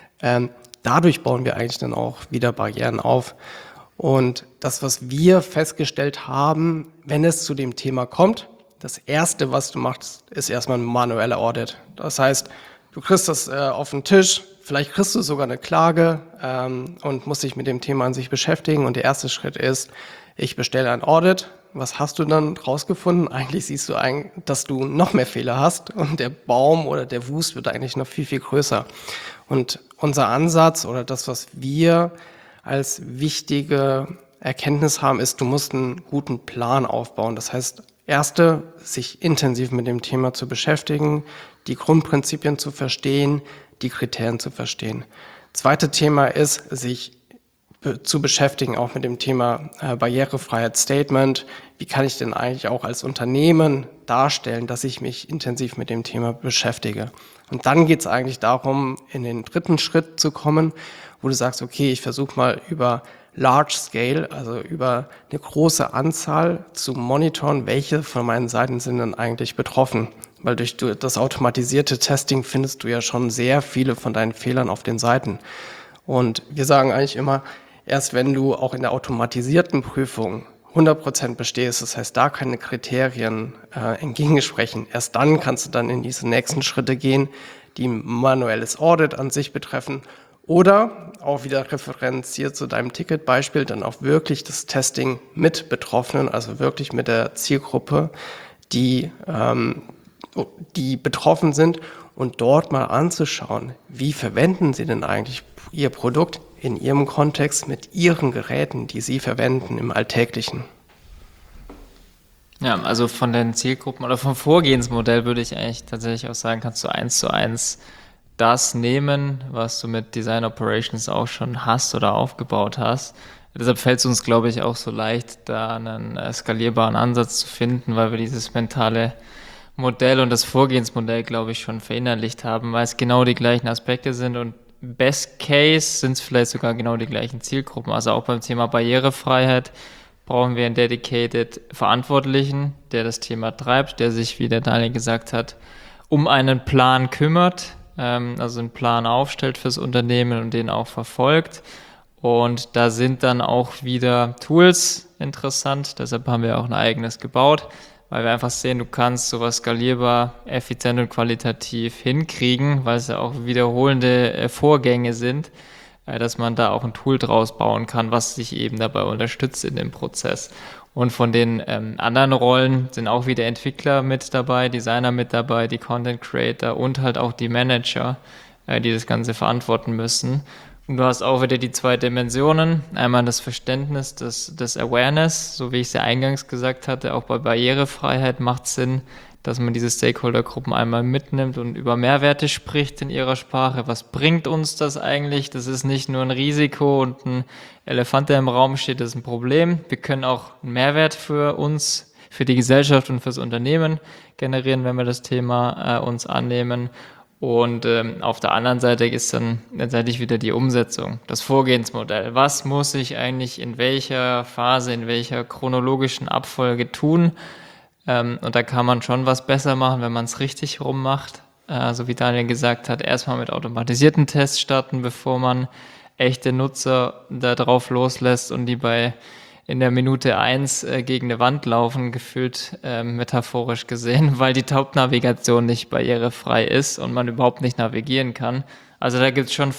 dadurch bauen wir eigentlich dann auch wieder Barrieren auf. Und das, was wir festgestellt haben, wenn es zu dem Thema kommt, das Erste, was du machst, ist erstmal ein manueller Audit. Das heißt, du kriegst das auf den Tisch, vielleicht kriegst du sogar eine Klage und musst dich mit dem Thema an sich beschäftigen. Und der erste Schritt ist, ich bestelle ein Audit. Was hast du dann rausgefunden? Eigentlich siehst du, dass du noch mehr Fehler hast und der Baum oder der Wust wird eigentlich noch viel, viel größer. Und unser Ansatz oder das, was wir als wichtige Erkenntnis haben, ist, du musst einen guten Plan aufbauen. Das heißt, erste, sich intensiv mit dem Thema zu beschäftigen, die Grundprinzipien zu verstehen, die Kriterien zu verstehen. Zweite Thema ist, sich zu beschäftigen, auch mit dem Thema Barrierefreiheit-Statement. Wie kann ich denn eigentlich auch als Unternehmen darstellen, dass ich mich intensiv mit dem Thema beschäftige? Und dann geht es eigentlich darum, in den dritten Schritt zu kommen, wo du sagst, okay, ich versuche mal über Large Scale, also über eine große Anzahl zu monitoren, welche von meinen Seiten sind denn eigentlich betroffen. Weil durch das automatisierte Testing findest du ja schon sehr viele von deinen Fehlern auf den Seiten. Und wir sagen eigentlich immer, erst wenn du auch in der automatisierten Prüfung 100% bestehst, das heißt, da keine Kriterien entgegensprechen, erst dann kannst du dann in diese nächsten Schritte gehen, die manuelles Audit an sich betreffen. Oder auch wieder referenziert zu deinem Ticketbeispiel, dann auch wirklich das Testing mit Betroffenen, also wirklich mit der Zielgruppe, die betroffen sind und dort mal anzuschauen, wie verwenden sie denn eigentlich ihr Produkt in ihrem Kontext mit ihren Geräten, die sie verwenden im Alltäglichen. Ja, also von den Zielgruppen oder vom Vorgehensmodell würde ich eigentlich tatsächlich auch sagen, kannst du 1:1 das nehmen, was du mit Design Operations auch schon hast oder aufgebaut hast. Deshalb fällt es uns, glaube ich, auch so leicht, da einen skalierbaren Ansatz zu finden, weil wir dieses mentale Modell und das Vorgehensmodell, glaube ich, schon verinnerlicht haben, weil es genau die gleichen Aspekte sind und Best Case sind es vielleicht sogar genau die gleichen Zielgruppen. Also auch beim Thema Barrierefreiheit brauchen wir einen dedicated Verantwortlichen, der das Thema treibt, der sich, wie der Daniel gesagt hat, um einen Plan kümmert, also einen Plan aufstellt fürs Unternehmen und den auch verfolgt. Und da sind dann auch wieder Tools interessant, deshalb haben wir auch ein eigenes gebaut, weil wir einfach sehen, du kannst sowas skalierbar, effizient und qualitativ hinkriegen, weil es ja auch wiederholende Vorgänge sind, dass man da auch ein Tool draus bauen kann, was sich eben dabei unterstützt in dem Prozess. Und von den anderen Rollen sind auch wieder Entwickler mit dabei, Designer mit dabei, die Content Creator und halt auch die Manager, die das Ganze verantworten müssen. Und du hast auch wieder die zwei Dimensionen. Einmal das Verständnis, das Awareness, so wie ich es ja eingangs gesagt hatte, auch bei Barrierefreiheit macht es Sinn, dass man diese Stakeholdergruppen einmal mitnimmt und über Mehrwerte spricht in ihrer Sprache. Was bringt uns das eigentlich? Das ist nicht nur ein Risiko und ein Elefant, der im Raum steht, das ist ein Problem. Wir können auch einen Mehrwert für uns, für die Gesellschaft und fürs Unternehmen generieren, wenn wir das Thema uns annehmen. Und auf der anderen Seite ist dann letztendlich wieder die Umsetzung, das Vorgehensmodell. Was muss ich eigentlich in welcher Phase, in welcher chronologischen Abfolge tun? Und da kann man schon was besser machen, wenn man es richtig rum macht. So wie Daniel gesagt hat, erstmal mit automatisierten Tests starten, bevor man echte Nutzer da drauf loslässt und die in der Minute 1 gegen eine Wand laufen, gefühlt metaphorisch gesehen, weil die Hauptnavigation nicht barrierefrei ist und man überhaupt nicht navigieren kann. Also da gibt es schon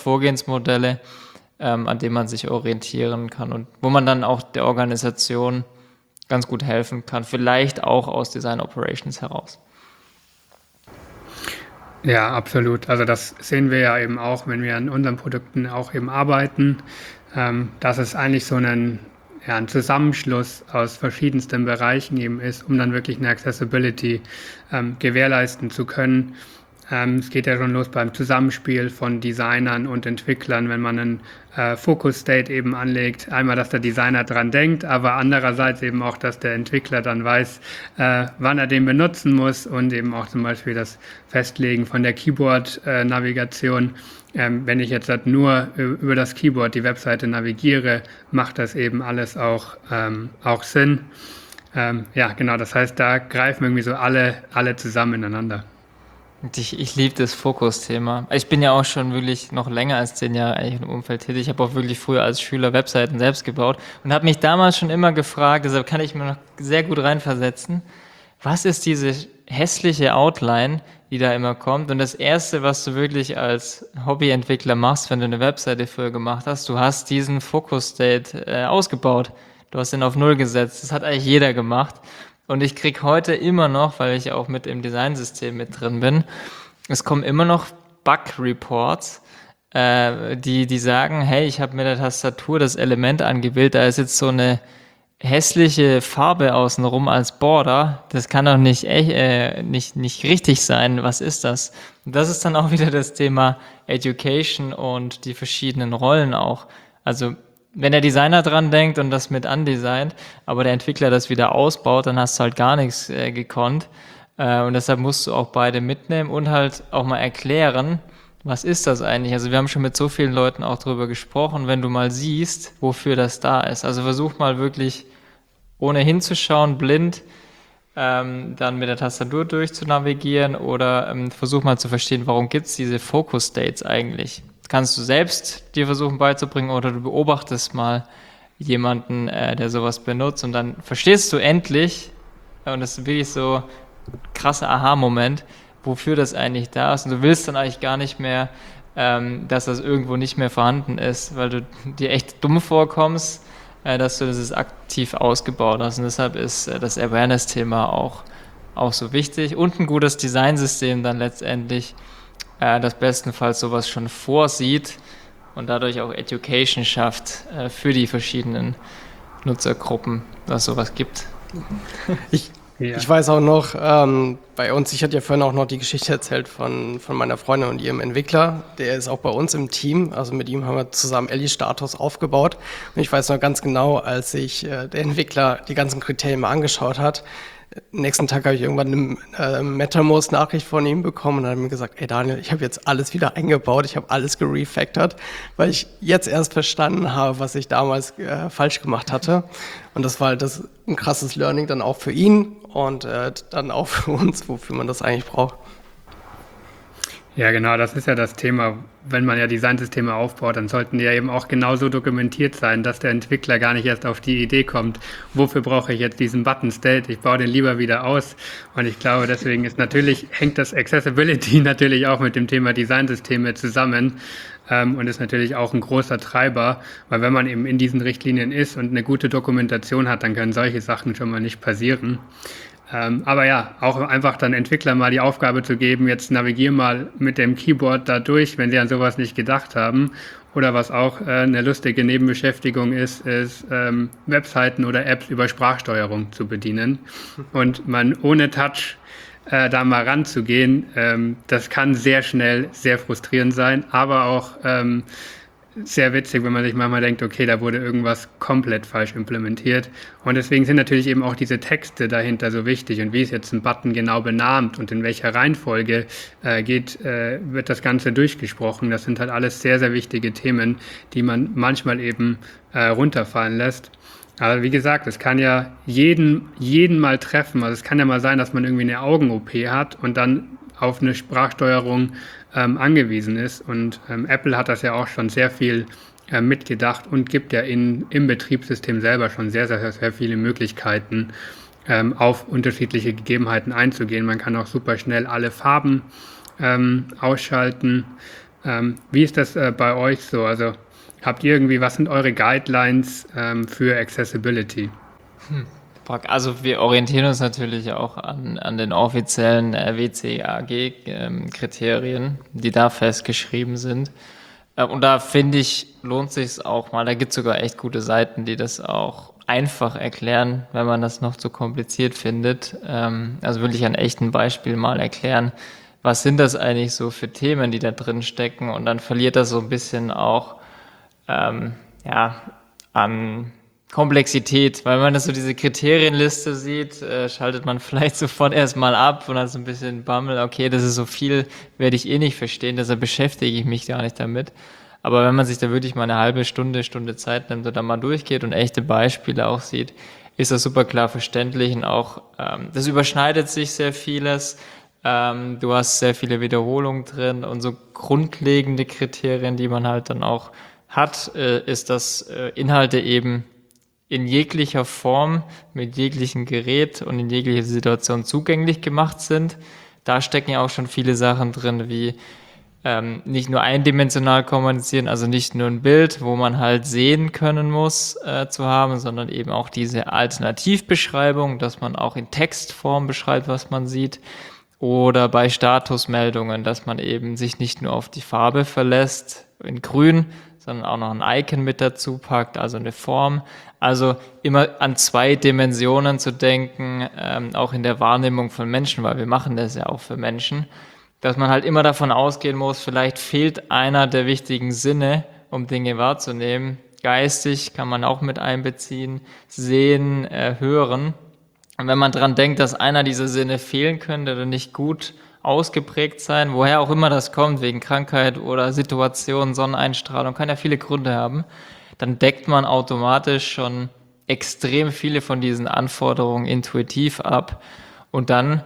Vorgehensmodelle, an denen man sich orientieren kann und wo man dann auch der Organisation ganz gut helfen kann, vielleicht auch aus Design Operations heraus. Ja, absolut. Also das sehen wir ja eben auch, wenn wir an unseren Produkten auch eben arbeiten, dass es eigentlich so ein Zusammenschluss aus verschiedensten Bereichen eben ist, um dann wirklich eine Accessibility gewährleisten zu können. Es geht ja schon los beim Zusammenspiel von Designern und Entwicklern, wenn man einen Focus State eben anlegt. Einmal, dass der Designer dran denkt, aber andererseits eben auch, dass der Entwickler dann weiß, wann er den benutzen muss, und eben auch zum Beispiel das Festlegen von der Keyboard-Navigation. Wenn ich jetzt halt nur über das Keyboard die Webseite navigiere, macht das eben alles auch Sinn. Ja, genau, das heißt, da greifen irgendwie so alle zusammen ineinander. Ich liebe das Fokus-Thema. Ich bin ja auch schon wirklich noch länger als 10 Jahre eigentlich im Umfeld tätig. Ich habe auch wirklich früher als Schüler Webseiten selbst gebaut und habe mich damals schon immer gefragt, deshalb kann ich mir noch sehr gut reinversetzen, was ist diese hässliche Outline, die da immer kommt? Und das Erste, was du wirklich als Hobbyentwickler machst, wenn du eine Webseite früher gemacht hast, du hast diesen Focus-State ausgebaut. Du hast ihn auf 0 gesetzt. Das hat eigentlich jeder gemacht. Und ich krieg heute immer noch, weil ich auch mit im Designsystem mit drin bin, es kommen immer noch Bug-Reports, die sagen, hey, ich habe mit der Tastatur das Element angewählt, da ist jetzt so eine hässliche Farbe außenrum als Border, das kann doch nicht richtig sein, was ist das? Und das ist dann auch wieder das Thema Education und die verschiedenen Rollen auch. Also wenn der Designer dran denkt und das mit andesignt, aber der Entwickler das wieder ausbaut, dann hast du halt gar nichts gekonnt. Und deshalb musst du auch beide mitnehmen und halt auch mal erklären, was ist das eigentlich? Also wir haben schon mit so vielen Leuten auch drüber gesprochen, wenn du mal siehst, wofür das da ist. Also versuch mal wirklich, ohne hinzuschauen, blind, dann mit der Tastatur durchzunavigieren oder versuch mal zu verstehen, warum gibt's diese Focus States eigentlich? Kannst du selbst dir versuchen beizubringen oder du beobachtest mal jemanden, der sowas benutzt, und dann verstehst du endlich, und das ist wirklich so ein krasser Aha-Moment, wofür das eigentlich da ist, und du willst dann eigentlich gar nicht mehr, dass das irgendwo nicht mehr vorhanden ist, weil du dir echt dumm vorkommst, dass du das aktiv ausgebaut hast, und deshalb ist das Awareness-Thema auch so wichtig und ein gutes Designsystem dann letztendlich, das bestenfalls sowas schon vorsieht und dadurch auch Education schafft für die verschiedenen Nutzergruppen, dass es sowas gibt. Ich weiß auch noch, bei uns, ich hatte ja vorhin auch noch die Geschichte erzählt von meiner Freundin und ihrem Entwickler. Der ist auch bei uns im Team, also mit ihm haben wir zusammen Ellie-Status aufgebaut. Und ich weiß noch ganz genau, als sich der Entwickler die ganzen Kriterien mal angeschaut hat, nächsten Tag habe ich irgendwann eine MetaMost-Nachricht von ihm bekommen und dann hat er mir gesagt, ey Daniel, ich habe jetzt alles wieder eingebaut, ich habe alles gerefactored, weil ich jetzt erst verstanden habe, was ich damals falsch gemacht hatte. Und das war halt ein krasses Learning dann auch für ihn und dann auch für uns, wofür man das eigentlich braucht. Ja, genau, das ist ja das Thema. Wenn man ja Designsysteme aufbaut, dann sollten die ja eben auch genauso dokumentiert sein, dass der Entwickler gar nicht erst auf die Idee kommt, wofür brauche ich jetzt diesen Button State, ich baue den lieber wieder aus. Und ich glaube, deswegen hängt das Accessibility natürlich auch mit dem Thema Designsysteme zusammen und ist natürlich auch ein großer Treiber, weil wenn man eben in diesen Richtlinien ist und eine gute Dokumentation hat, dann können solche Sachen schon mal nicht passieren. Aber ja, auch einfach dann Entwicklern mal die Aufgabe zu geben, jetzt navigier mal mit dem Keyboard da durch, wenn sie an sowas nicht gedacht haben. Oder was auch eine lustige Nebenbeschäftigung ist Webseiten oder Apps über Sprachsteuerung zu bedienen. Und man ohne Touch da mal ranzugehen, das kann sehr schnell sehr frustrierend sein, aber auch sehr witzig, wenn man sich manchmal denkt, okay, da wurde irgendwas komplett falsch implementiert. Und deswegen sind natürlich eben auch diese Texte dahinter so wichtig und wie ist jetzt ein Button genau benannt und in welcher Reihenfolge wird das Ganze durchgesprochen. Das sind halt alles sehr, sehr wichtige Themen, die man manchmal eben runterfallen lässt. Aber wie gesagt, es kann ja jeden mal treffen. Also es kann ja mal sein, dass man irgendwie eine Augen-OP hat und dann auf eine Sprachsteuerung angewiesen ist. Und Apple hat das ja auch schon sehr viel mitgedacht und gibt ja im Betriebssystem selber schon sehr, sehr, sehr viele Möglichkeiten, auf unterschiedliche Gegebenheiten einzugehen. Man kann auch super schnell alle Farben ausschalten. Wie ist das bei euch so? Also habt ihr was sind eure Guidelines für Accessibility? Also wir orientieren uns natürlich auch an den offiziellen WCAG-Kriterien, die da festgeschrieben sind. Und da finde ich, lohnt sich auch mal. Da gibt es sogar echt gute Seiten, die das auch einfach erklären, wenn man das noch zu kompliziert findet. Also will ich an echten Beispiel mal erklären, was sind das eigentlich so für Themen, die da drin stecken. Und dann verliert das so ein bisschen auch an Komplexität, weil man das so diese Kriterienliste sieht, schaltet man vielleicht sofort erstmal ab und hat so ein bisschen Bammel, okay, das ist so viel, werde ich eh nicht verstehen, deshalb beschäftige ich mich gar nicht damit. Aber wenn man sich da wirklich mal eine halbe Stunde Zeit nimmt und dann mal durchgeht und echte Beispiele auch sieht, ist das super klar verständlich und auch, das überschneidet sich sehr vieles. Du hast sehr viele Wiederholungen drin und so grundlegende Kriterien, die man halt dann auch hat, ist, dass Inhalte eben in jeglicher Form, mit jeglichem Gerät und in jeglicher Situation zugänglich gemacht sind. Da stecken ja auch schon viele Sachen drin, wie nicht nur eindimensional kommunizieren, also nicht nur ein Bild, wo man halt sehen können muss, zu haben, sondern eben auch diese Alternativbeschreibung, dass man auch in Textform beschreibt, was man sieht. Oder bei Statusmeldungen, dass man eben sich nicht nur auf die Farbe verlässt, in grün, sondern auch noch ein Icon mit dazu packt, also eine Form. Also immer an 2 Dimensionen zu denken, auch in der Wahrnehmung von Menschen, weil wir machen das ja auch für Menschen, dass man halt immer davon ausgehen muss, vielleicht fehlt einer der wichtigen Sinne, um Dinge wahrzunehmen. Geistig kann man auch mit einbeziehen, sehen, hören. Und wenn man dran denkt, dass einer dieser Sinne fehlen könnte oder nicht gut ausgeprägt sein, woher auch immer das kommt, wegen Krankheit oder Situation, Sonneneinstrahlung, kann ja viele Gründe haben, dann deckt man automatisch schon extrem viele von diesen Anforderungen intuitiv ab und dann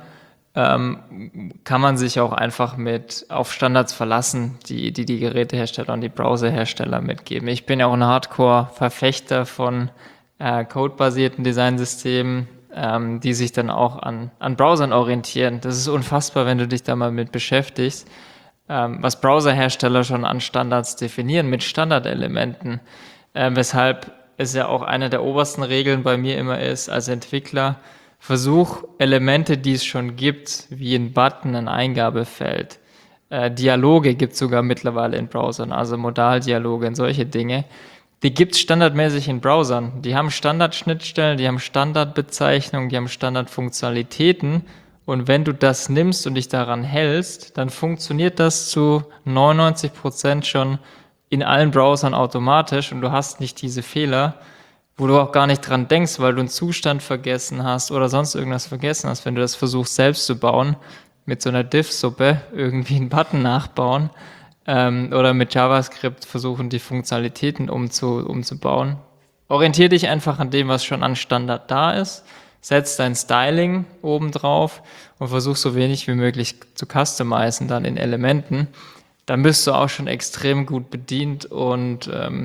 kann man sich auch einfach auf Standards verlassen, die Gerätehersteller und die Browserhersteller mitgeben. Ich bin ja auch ein Hardcore-Verfechter von codebasierten Designsystemen, die sich dann auch an Browsern orientieren. Das ist unfassbar, wenn du dich da mal mit beschäftigst, was Browserhersteller schon an Standards definieren mit Standardelementen, weshalb es ja auch eine der obersten Regeln bei mir immer ist, als Entwickler, versuch Elemente, die es schon gibt, wie ein Button, ein Eingabefeld, Dialoge gibt es sogar mittlerweile in Browsern, also Modaldialoge und solche Dinge, die gibt es standardmäßig in Browsern. Die haben Standardschnittstellen, die haben Standardbezeichnungen, die haben Standardfunktionalitäten. Und wenn du das nimmst und dich daran hältst, dann funktioniert das zu 99% schon in allen Browsern automatisch und du hast nicht diese Fehler, wo du auch gar nicht dran denkst, weil du einen Zustand vergessen hast oder sonst irgendwas vergessen hast. Wenn du das versuchst selbst zu bauen, mit so einer Diff-Suppe irgendwie einen Button nachbauen, oder mit JavaScript versuchen, die Funktionalitäten umzubauen. Orientier dich einfach an dem, was schon an Standard da ist, setz dein Styling oben drauf und versuch so wenig wie möglich zu customizen dann in Elementen. Dann bist du auch schon extrem gut bedient und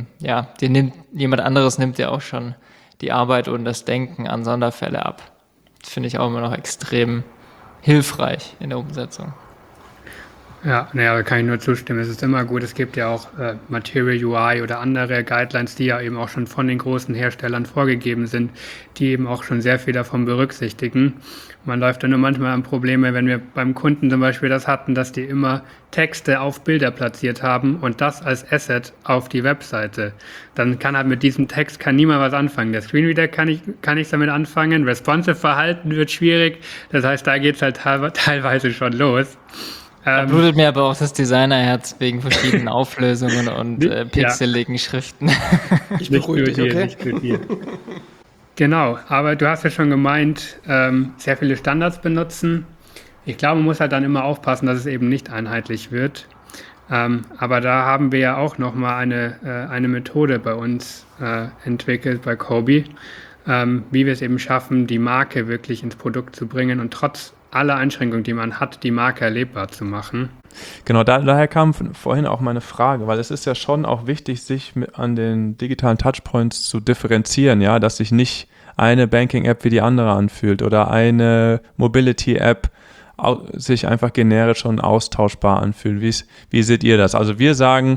jemand anderes nimmt dir auch schon die Arbeit und das Denken an Sonderfälle ab. Das finde ich auch immer noch extrem hilfreich in der Umsetzung. Ja, da kann ich nur zustimmen. Es ist immer gut. Es gibt ja auch Material UI oder andere Guidelines, die ja eben auch schon von den großen Herstellern vorgegeben sind, die eben auch schon sehr viel davon berücksichtigen. Man läuft dann nur manchmal an Probleme, wenn wir beim Kunden zum Beispiel das hatten, dass die immer Texte auf Bilder platziert haben und das als Asset auf die Webseite. Dann kann halt mit diesem Text niemand was anfangen. Der Screenreader kann nichts damit anfangen. Responsive Verhalten wird schwierig. Das heißt, da geht es halt teilweise schon los. Da blutet mir aber auch das Designerherz wegen verschiedenen Auflösungen und pixeligen Schriften. Ich beruhige dich, okay? Nicht für viel. Genau, aber du hast ja schon gemeint, sehr viele Standards benutzen. Ich glaube, man muss halt dann immer aufpassen, dass es eben nicht einheitlich wird. Aber da haben wir ja auch nochmal eine Methode bei uns entwickelt, bei Kobi, wie wir es eben schaffen, die Marke wirklich ins Produkt zu bringen und trotz aller Einschränkungen, die man hat, die Marke erlebbar zu machen. Genau, daher kam vorhin auch meine Frage, weil es ist ja schon auch wichtig, sich an den digitalen Touchpoints zu differenzieren, ja, dass sich nicht eine Banking-App wie die andere anfühlt oder eine Mobility-App sich einfach generisch und austauschbar anfühlt. Wie seht ihr das? Also wir sagen,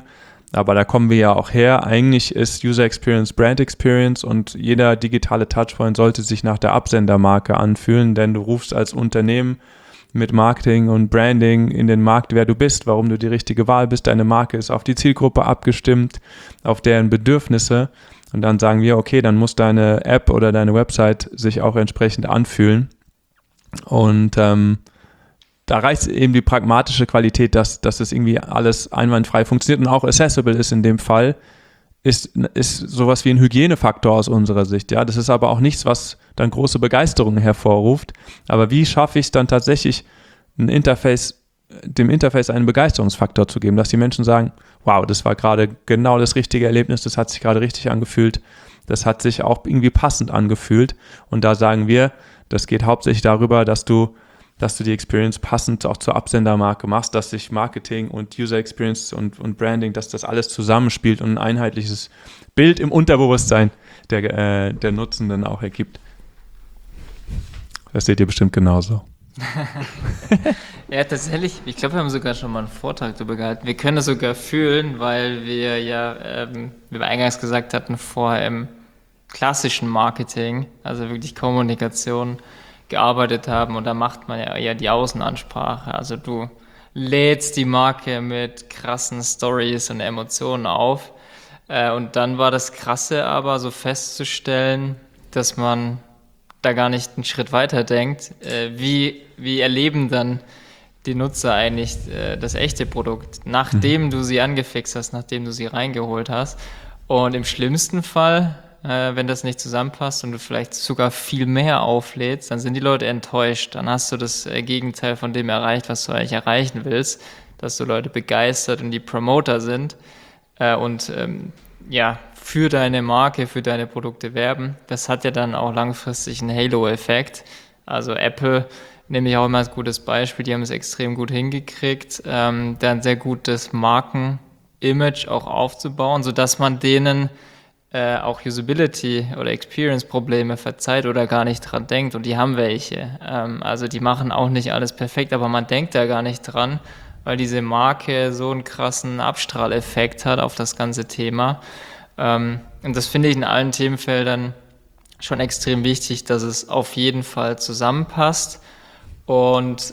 Aber da kommen wir ja auch her. Eigentlich ist User Experience Brand Experience und jeder digitale Touchpoint sollte sich nach der Absendermarke anfühlen, denn du rufst als Unternehmen mit Marketing und Branding in den Markt, wer du bist, warum du die richtige Wahl bist. Deine Marke ist auf die Zielgruppe abgestimmt, auf deren Bedürfnisse. Und dann sagen wir, okay, dann muss deine App oder deine Website sich auch entsprechend anfühlen. Und da reicht eben die pragmatische Qualität, dass es irgendwie alles einwandfrei funktioniert und auch accessible ist in dem Fall, ist sowas wie ein Hygienefaktor aus unserer Sicht. Ja, das ist aber auch nichts, was dann große Begeisterung hervorruft. Aber wie schaffe ich es dann tatsächlich, dem Interface einen Begeisterungsfaktor zu geben, dass die Menschen sagen, wow, das war gerade genau das richtige Erlebnis, das hat sich gerade richtig angefühlt, das hat sich auch irgendwie passend angefühlt. Und da sagen wir, das geht hauptsächlich darüber, dass du die Experience passend auch zur Absendermarke machst, dass sich Marketing und User Experience und Branding, dass das alles zusammenspielt und ein einheitliches Bild im Unterbewusstsein der Nutzenden auch ergibt. Das seht ihr bestimmt genauso. Ja, tatsächlich, ich glaube, wir haben sogar schon mal einen Vortrag darüber gehalten. Wir können das sogar fühlen, weil wir ja, wie wir eingangs gesagt hatten, vorher im klassischen Marketing, also wirklich Kommunikation, gearbeitet haben und da macht man ja eher die Außenansprache. Also du lädst die Marke mit krassen Stories und Emotionen auf und dann war das Krasse aber so festzustellen, dass man da gar nicht einen Schritt weiter denkt. Wie erleben dann die Nutzer eigentlich das echte Produkt, nachdem du sie angefixt hast, nachdem du sie reingeholt hast? Und im schlimmsten Fall, wenn das nicht zusammenpasst und du vielleicht sogar viel mehr auflädst, dann sind die Leute enttäuscht. Dann hast du das Gegenteil von dem erreicht, was du eigentlich erreichen willst, dass du Leute begeistert und die Promoter sind und für deine Marke, für deine Produkte werben. Das hat ja dann auch langfristig einen Halo-Effekt. Also Apple nehme ich auch immer als gutes Beispiel, die haben es extrem gut hingekriegt, da ein sehr gutes Marken-Image auch aufzubauen, sodass man denen auch Usability oder Experience-Probleme verzeiht oder gar nicht dran denkt. Und die haben welche. Also die machen auch nicht alles perfekt, aber man denkt da gar nicht dran, weil diese Marke so einen krassen Abstrahleffekt hat auf das ganze Thema. Und das finde ich in allen Themenfeldern schon extrem wichtig, dass es auf jeden Fall zusammenpasst. Und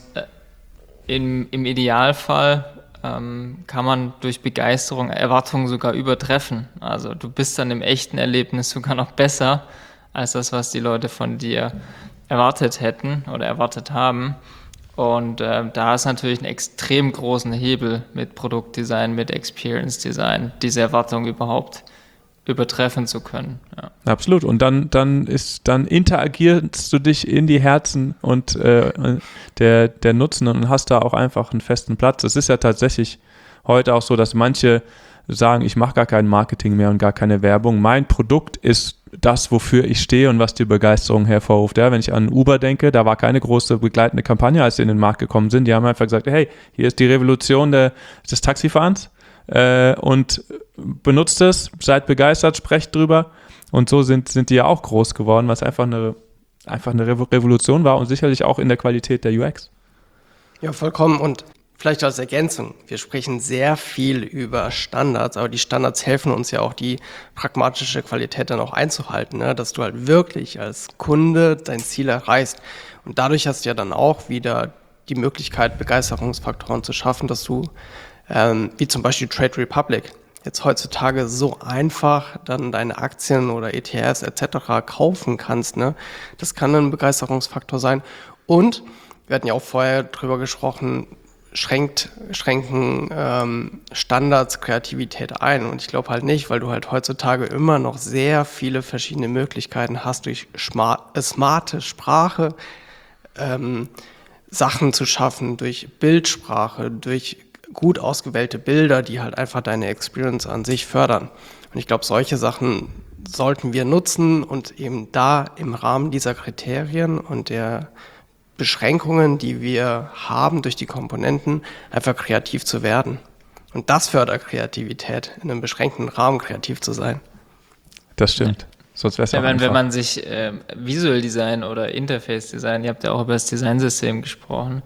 im Idealfall kann man durch Begeisterung Erwartungen sogar übertreffen. Also du bist dann im echten Erlebnis sogar noch besser als das, was die Leute von dir erwartet hätten oder erwartet haben. Und da ist natürlich ein extrem großen Hebel mit Produktdesign, mit Experience Design, diese Erwartung überhaupt übertreffen zu können. Ja. Absolut. Und dann interagierst du dich in die Herzen und der Nutzenden und hast da auch einfach einen festen Platz. Es ist ja tatsächlich heute auch so, dass manche sagen, ich mache gar kein Marketing mehr und gar keine Werbung. Mein Produkt ist das, wofür ich stehe und was die Begeisterung hervorruft. Ja, wenn ich an Uber denke, da war keine große begleitende Kampagne, als sie in den Markt gekommen sind. Die haben einfach gesagt, hey, hier ist die Revolution des Taxifahrens. Und benutzt es, seid begeistert, sprecht drüber. Und so sind die ja auch groß geworden, was einfach eine Revolution war und sicherlich auch in der Qualität der UX. Ja, vollkommen. Und vielleicht als Ergänzung, wir sprechen sehr viel über Standards, aber die Standards helfen uns ja auch, die pragmatische Qualität dann auch einzuhalten, ne? Dass du halt wirklich als Kunde dein Ziel erreichst. Und dadurch hast du ja dann auch wieder die Möglichkeit, Begeisterungsfaktoren zu schaffen, dass du wie zum Beispiel Trade Republic, jetzt heutzutage so einfach dann deine Aktien oder ETFs etc. kaufen kannst. Ne? Das kann ein Begeisterungsfaktor sein. Und wir hatten ja auch vorher drüber gesprochen, schränken Standards Kreativität ein. Und ich glaube halt nicht, weil du halt heutzutage immer noch sehr viele verschiedene Möglichkeiten hast, durch smarte Sprache Sachen zu schaffen, durch Bildsprache, durch gut ausgewählte Bilder, die halt einfach deine Experience an sich fördern. Und ich glaube, solche Sachen sollten wir nutzen und eben da im Rahmen dieser Kriterien und der Beschränkungen, die wir haben durch die Komponenten, einfach kreativ zu werden. Und das fördert Kreativität, in einem beschränkten Rahmen kreativ zu sein. Das stimmt. Sonst wäre es ja wenn man sich Visual Design oder Interface Design, ihr habt ja auch über das Designsystem gesprochen,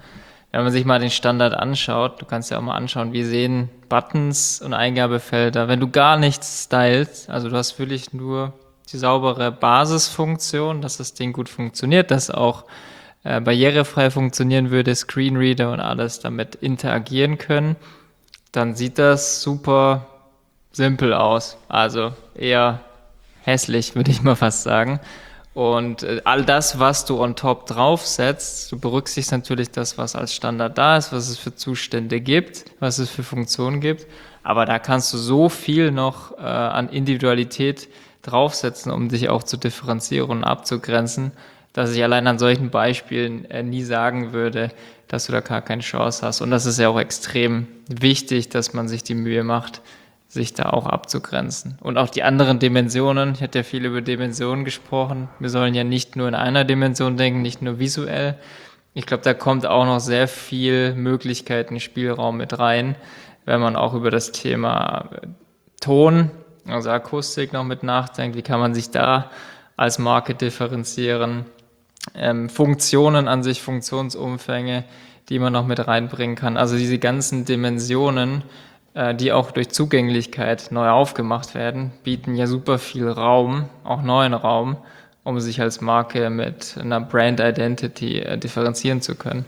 wenn man sich mal den Standard anschaut, du kannst ja auch mal anschauen, wie sehen Buttons und Eingabefelder, wenn du gar nichts stylst, also du hast wirklich nur die saubere Basisfunktion, dass das Ding gut funktioniert, dass auch barrierefrei funktionieren würde, Screenreader und alles damit interagieren können, dann sieht das super simpel aus. Also eher hässlich, würde ich mal fast sagen. Und all das, was du on top draufsetzt, du berücksichtigst natürlich das, was als Standard da ist, was es für Zustände gibt, was es für Funktionen gibt. Aber da kannst du so viel noch an Individualität draufsetzen, um dich auch zu differenzieren und abzugrenzen, dass ich allein an solchen Beispielen nie sagen würde, dass du da gar keine Chance hast. Und das ist ja auch extrem wichtig, dass man sich die Mühe macht, sich da auch abzugrenzen. Und auch die anderen Dimensionen, ich hatte ja viel über Dimensionen gesprochen, wir sollen ja nicht nur in einer Dimension denken, nicht nur visuell. Ich glaube, da kommt auch noch sehr viel Möglichkeiten, Spielraum mit rein, wenn man auch über das Thema Ton, also Akustik noch mit nachdenkt, wie kann man sich da als Marke differenzieren, Funktionen an sich, Funktionsumfänge, die man noch mit reinbringen kann. Also diese ganzen Dimensionen, die auch durch Zugänglichkeit neu aufgemacht werden, bieten ja super viel Raum, auch neuen Raum, um sich als Marke mit einer Brand Identity differenzieren zu können.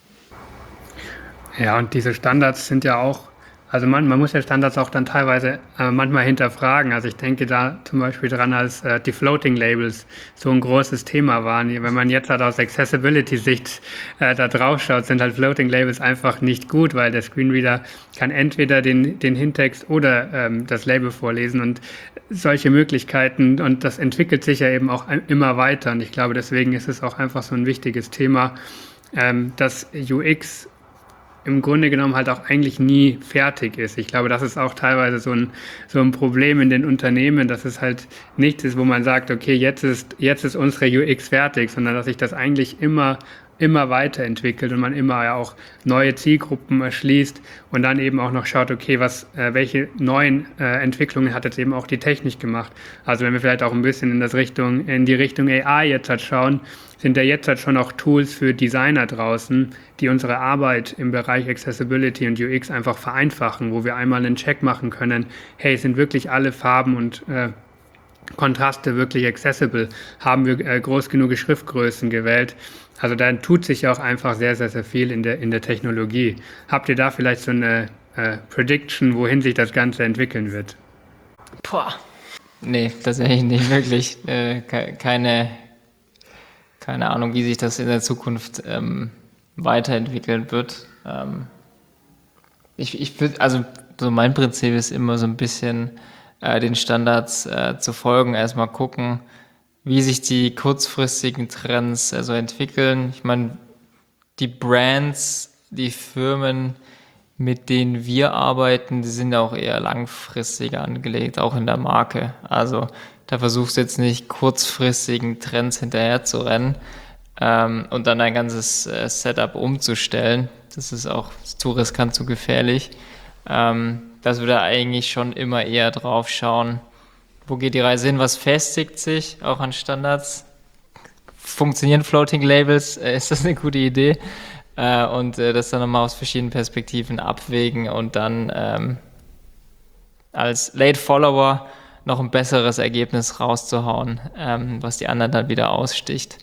Ja, und diese Standards sind ja auch, also man muss ja Standards auch dann teilweise manchmal hinterfragen. Also ich denke da zum Beispiel dran, als die Floating Labels so ein großes Thema waren. Wenn man jetzt halt aus Accessibility-Sicht da drauf schaut, sind halt Floating Labels einfach nicht gut, weil der Screenreader kann entweder den Hintext oder das Label vorlesen und solche Möglichkeiten, und das entwickelt sich ja eben auch immer weiter. Und ich glaube, deswegen ist es auch einfach so ein wichtiges Thema, dass UX im Grunde genommen halt auch eigentlich nie fertig ist. Ich glaube, das ist auch teilweise so ein Problem in den Unternehmen, dass es halt nichts ist, wo man sagt, okay, jetzt ist unsere UX fertig, sondern dass sich das eigentlich immer weiterentwickelt und man immer ja auch neue Zielgruppen erschließt und dann eben auch noch schaut, okay, welche neuen Entwicklungen hat jetzt eben auch die Technik gemacht. Also wenn wir vielleicht auch ein bisschen in die Richtung AI jetzt halt schauen, sind ja jetzt halt schon auch Tools für Designer draußen, die unsere Arbeit im Bereich Accessibility und UX einfach vereinfachen, wo wir einmal einen Check machen können, hey, sind wirklich alle Farben und Kontraste wirklich accessible? Haben wir groß genug Schriftgrößen gewählt? Also da tut sich ja auch einfach sehr, sehr, sehr viel in der Technologie. Habt ihr da vielleicht so eine Prediction, wohin sich das Ganze entwickeln wird? Nee, tatsächlich nicht wirklich. Keine Ahnung, wie sich das in der Zukunft weiterentwickeln wird. Ich würde, also so mein Prinzip ist immer so ein bisschen den Standards zu folgen, erstmal gucken, wie sich die kurzfristigen Trends so entwickeln. Ich meine, die Brands, die Firmen, mit denen wir arbeiten, die sind ja auch eher langfristig angelegt, auch in der Marke. Also da versuchst du jetzt nicht kurzfristigen Trends hinterher zu rennen und dann ein ganzes Setup umzustellen. Das ist auch zu riskant, zu gefährlich. Dass wir da eigentlich schon immer eher drauf schauen, wo geht die Reise hin, was festigt sich auch an Standards. Funktionieren Floating Labels, ist das eine gute Idee? Und das dann nochmal aus verschiedenen Perspektiven abwägen und dann als Late Follower noch ein besseres Ergebnis rauszuhauen, was die anderen dann wieder aussticht.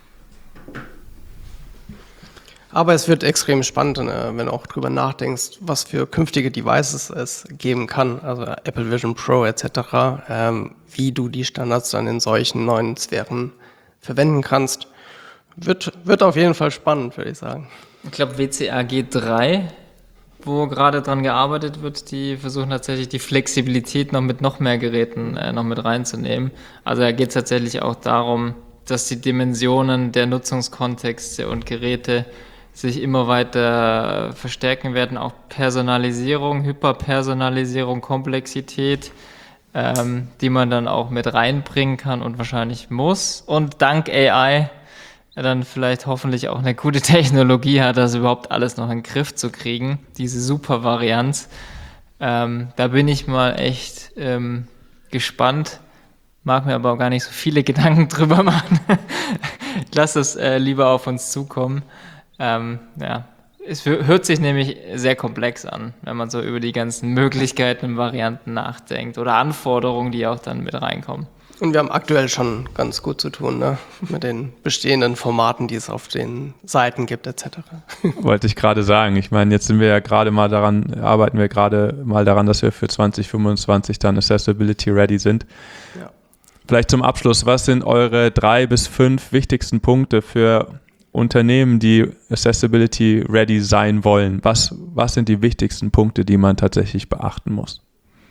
Aber es wird extrem spannend, wenn du auch drüber nachdenkst, was für künftige Devices es geben kann, also Apple Vision Pro etc., wie du die Standards dann in solchen neuen Sphären verwenden kannst. Wird auf jeden Fall spannend, würde ich sagen. Ich glaube, WCAG 3, wo gerade dran gearbeitet wird, die versuchen tatsächlich die Flexibilität noch mit noch mehr Geräten noch mit reinzunehmen. Also da geht es tatsächlich auch darum, dass die Dimensionen der Nutzungskontexte und Geräte sich immer weiter verstärken werden. Auch Personalisierung, Hyperpersonalisierung, Komplexität, die man dann auch mit reinbringen kann und wahrscheinlich muss. Und dank AI dann vielleicht hoffentlich auch eine gute Technologie hat, das überhaupt alles noch in den Griff zu kriegen, diese super Varianz. Da bin ich mal echt gespannt, mag mir aber auch gar nicht so viele Gedanken drüber machen. Ich lasse es lieber auf uns zukommen. Ja, es hört sich nämlich sehr komplex an, wenn man so über die ganzen Möglichkeiten und Varianten nachdenkt oder Anforderungen, die auch dann mit reinkommen. Und wir haben aktuell schon ganz gut zu tun, ne? Mit den bestehenden Formaten, die es auf den Seiten gibt, etc. Wollte ich gerade sagen. Ich meine, jetzt sind wir ja gerade mal daran, arbeiten wir gerade mal daran, dass wir für 2025 dann Accessibility ready sind. Ja. Vielleicht zum Abschluss, was sind eure 3 bis 5 wichtigsten Punkte für Unternehmen, die Accessibility ready sein wollen? Was sind die wichtigsten Punkte, die man tatsächlich beachten muss?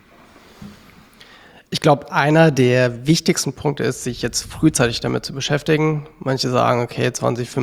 Ich glaube, einer der wichtigsten Punkte ist, sich jetzt frühzeitig damit zu beschäftigen. Manche sagen, okay,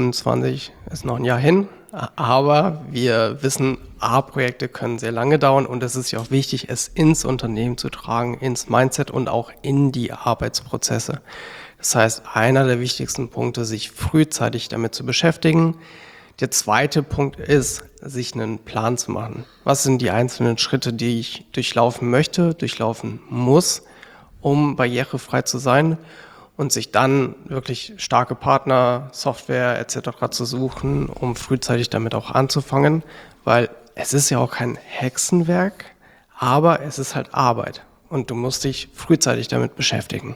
2025 ist noch ein Jahr hin, aber wir wissen, Projekte können sehr lange dauern und es ist ja auch wichtig, es ins Unternehmen zu tragen, ins Mindset und auch in die Arbeitsprozesse. Das heißt, einer der wichtigsten Punkte, sich frühzeitig damit zu beschäftigen. Der zweite Punkt ist, sich einen Plan zu machen. Was sind die einzelnen Schritte, die ich durchlaufen möchte, durchlaufen muss, um barrierefrei zu sein und sich dann wirklich starke Partner, Software etc. zu suchen, um frühzeitig damit auch anzufangen, weil es ist ja auch kein Hexenwerk, aber es ist halt Arbeit und du musst dich frühzeitig damit beschäftigen.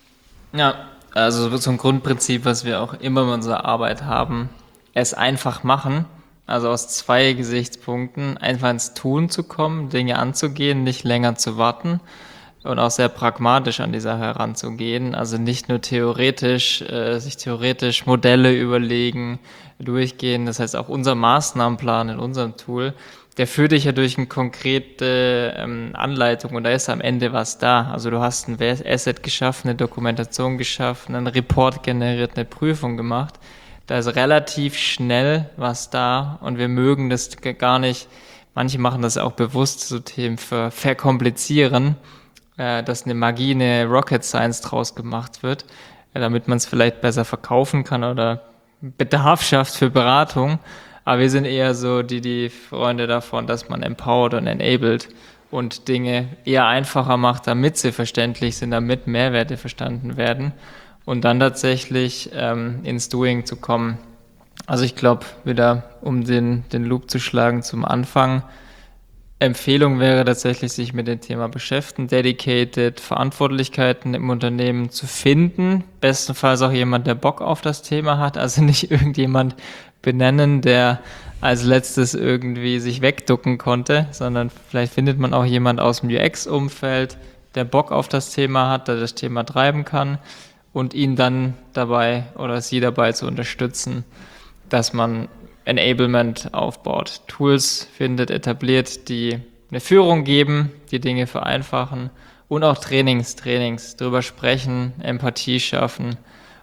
Ja, also so ein Grundprinzip, was wir auch immer in unserer Arbeit haben, es einfach machen, also aus 2 Gesichtspunkten, einfach ins Tun zu kommen, Dinge anzugehen, nicht länger zu warten und auch sehr pragmatisch an die Sache heranzugehen, also nicht nur theoretisch, sich theoretisch Modelle überlegen, durchgehen, das heißt auch unser Maßnahmenplan in unserem Tool, der führt dich ja durch eine konkrete Anleitung und da ist am Ende was da. Also du hast ein Asset geschaffen, eine Dokumentation geschaffen, einen Report generiert, eine Prüfung gemacht. Da ist relativ schnell was da und wir mögen das gar nicht. Manche machen das auch bewusst, so Themen verkomplizieren, dass eine Magie, eine Rocket Science draus gemacht wird, damit man es vielleicht besser verkaufen kann oder Bedarf schafft für Beratung. Aber wir sind eher so die Freunde davon, dass man empowert und enabled und Dinge eher einfacher macht, damit sie verständlich sind, damit Mehrwerte verstanden werden und dann tatsächlich ins Doing zu kommen. Also ich glaube, wieder um den Loop zu schlagen zum Anfang, Empfehlung wäre tatsächlich, sich mit dem Thema beschäftigen, dedicated Verantwortlichkeiten im Unternehmen zu finden, bestenfalls auch jemand, der Bock auf das Thema hat, also nicht irgendjemand benennen, der als letztes irgendwie sich wegducken konnte, sondern vielleicht findet man auch jemand aus dem UX-Umfeld, der Bock auf das Thema hat, der das Thema treiben kann und ihn dann dabei oder sie dabei zu unterstützen, dass man Enablement aufbaut, Tools findet, etabliert, die eine Führung geben, die Dinge vereinfachen und auch Trainings drüber sprechen, Empathie schaffen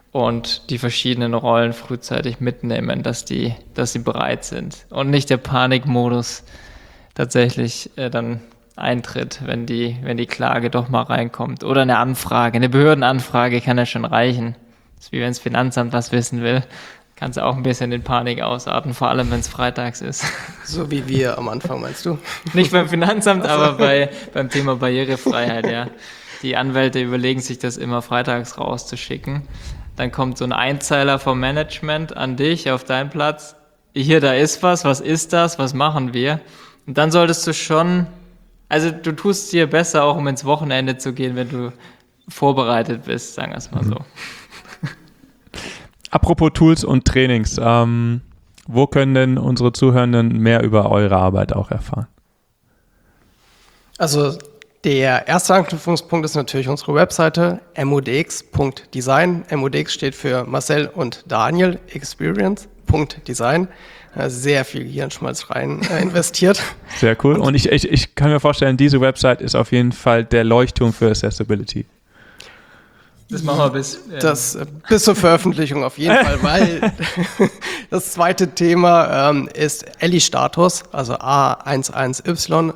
und die verschiedenen Rollen frühzeitig mitnehmen, dass die bereit sind und nicht der Panikmodus tatsächlich dann eintritt, wenn die Klage doch mal reinkommt oder eine Anfrage, eine Behördenanfrage kann ja schon reichen. Das ist wie wenn das Finanzamt was wissen will. Kannst du auch ein bisschen in Panik ausarten, vor allem wenn es freitags ist. So wie wir am Anfang, meinst du? Nicht beim Finanzamt, aber beim Thema Barrierefreiheit, ja. Die Anwälte überlegen sich das immer freitags rauszuschicken. Dann kommt so ein Einzeiler vom Management an dich auf deinen Platz. Hier, da ist was ist das, was machen wir? Und dann solltest du schon, also du tust dir besser auch, um ins Wochenende zu gehen, wenn du vorbereitet bist, sagen wir es mal so. Apropos Tools und Trainings, wo können denn unsere Zuhörenden mehr über eure Arbeit auch erfahren? Also der erste Anknüpfungspunkt ist natürlich unsere Webseite modx.design. MODX steht für Marcel und Daniel Experience.design. Sehr viel Hirnschmalz rein investiert. Sehr cool. Und ich kann mir vorstellen, diese Website ist auf jeden Fall der Leuchtturm für Accessibility. Das machen wir bis zur Veröffentlichung auf jeden Fall, weil das zweite Thema ist Elli-Status, also A11Y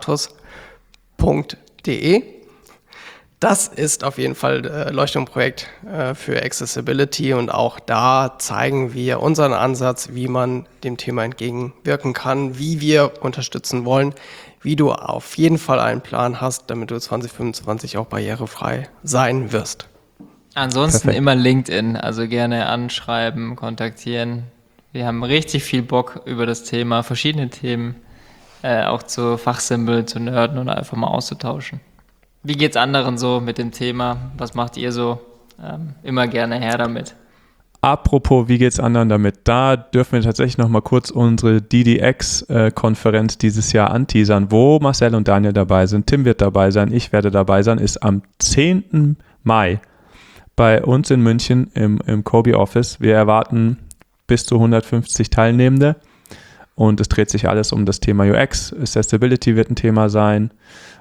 Status.de. Das ist auf jeden Fall Leuchtturmprojekt für Accessibility und auch da zeigen wir unseren Ansatz, wie man dem Thema entgegenwirken kann, wie wir unterstützen wollen, wie du auf jeden Fall einen Plan hast, damit du 2025 auch barrierefrei sein wirst. Ansonsten Perfekt. immer LinkedIn, also gerne anschreiben, kontaktieren. Wir haben richtig viel Bock über das Thema, verschiedene Themen, auch zu fachsimpeln, zu nerden und einfach mal auszutauschen. Wie geht's anderen so mit dem Thema? Was macht ihr so? Immer gerne her damit. Apropos, wie geht's anderen damit? Da dürfen wir tatsächlich noch mal kurz unsere DDX-Konferenz dieses Jahr anteasern, wo Marcel und Daniel dabei sind. Tim wird dabei sein, ich werde dabei sein. Ist am 10. Mai bei uns in München im Kobe Office. Wir erwarten bis zu 150 Teilnehmende und es dreht sich alles um das Thema UX. Accessibility wird ein Thema sein,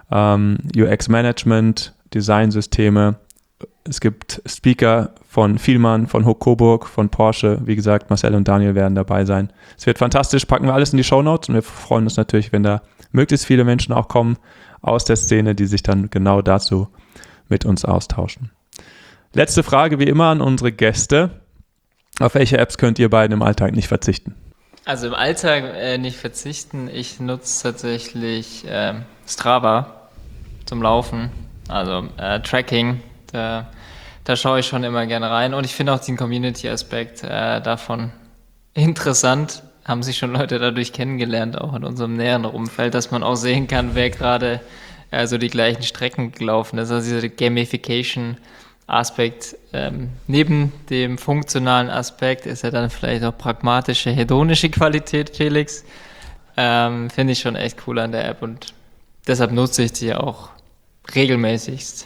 UX-Management, Designsysteme. Es gibt Speaker von Vielmann, von Hook Coburg, von Porsche. Wie gesagt, Marcel und Daniel werden dabei sein. Es wird fantastisch. Packen wir alles in die Shownotes und wir freuen uns natürlich, wenn da möglichst viele Menschen auch kommen aus der Szene, die sich dann genau dazu mit uns austauschen. Letzte Frage wie immer an unsere Gäste. Auf welche Apps könnt ihr beiden im Alltag nicht verzichten? Also im Alltag nicht verzichten. Ich nutze tatsächlich Strava zum Laufen, also Tracking. Da schaue ich schon immer gerne rein und ich finde auch den Community-Aspekt davon interessant. Haben sich schon Leute dadurch kennengelernt, auch in unserem näheren Umfeld, dass man auch sehen kann, wer gerade so die gleichen Strecken gelaufen ist. Also dieser Gamification-Aspekt neben dem funktionalen Aspekt ist ja dann vielleicht auch pragmatische, hedonische Qualität, Felix. Finde ich schon echt cool an der App und deshalb nutze ich die auch regelmäßigst.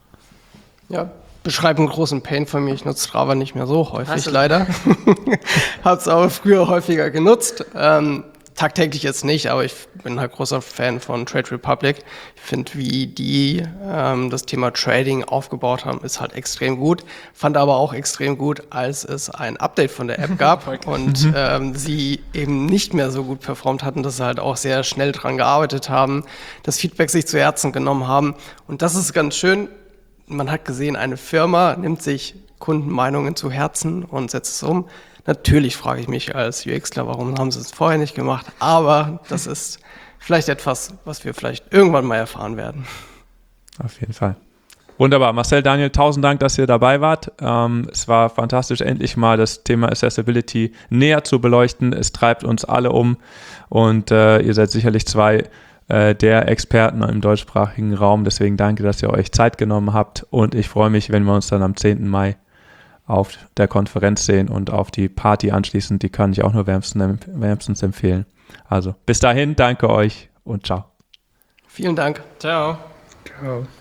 Ja, beschreibe einen großen Pain von mir. Ich nutze Strava nicht mehr so häufig, leider. Habe es aber früher häufiger genutzt. Tagtäglich jetzt nicht, aber ich bin halt großer Fan von Trade Republic. Ich finde, wie die das Thema Trading aufgebaut haben, ist halt extrem gut. Fand aber auch extrem gut, als es ein Update von der App gab und sie eben nicht mehr so gut performt hatten, dass sie halt auch sehr schnell dran gearbeitet haben, das Feedback sich zu Herzen genommen haben. Und das ist ganz schön. Man hat gesehen, eine Firma nimmt sich Kundenmeinungen zu Herzen und setzt es um. Natürlich frage ich mich als UXler, warum haben sie es vorher nicht gemacht? Aber das ist vielleicht etwas, was wir vielleicht irgendwann mal erfahren werden. Auf jeden Fall. Wunderbar. Marcel, Daniel, 1000 Dank, dass ihr dabei wart. Es war fantastisch, endlich mal das Thema Accessibility näher zu beleuchten. Es treibt uns alle um und ihr seid sicherlich zwei der Experten im deutschsprachigen Raum. Deswegen danke, dass ihr euch Zeit genommen habt und ich freue mich, wenn wir uns dann am 10. Mai auf der Konferenz sehen und auf die Party anschließend. Die kann ich auch nur wärmstens empfehlen. Also bis dahin, danke euch und ciao. Vielen Dank. Ciao. Ciao.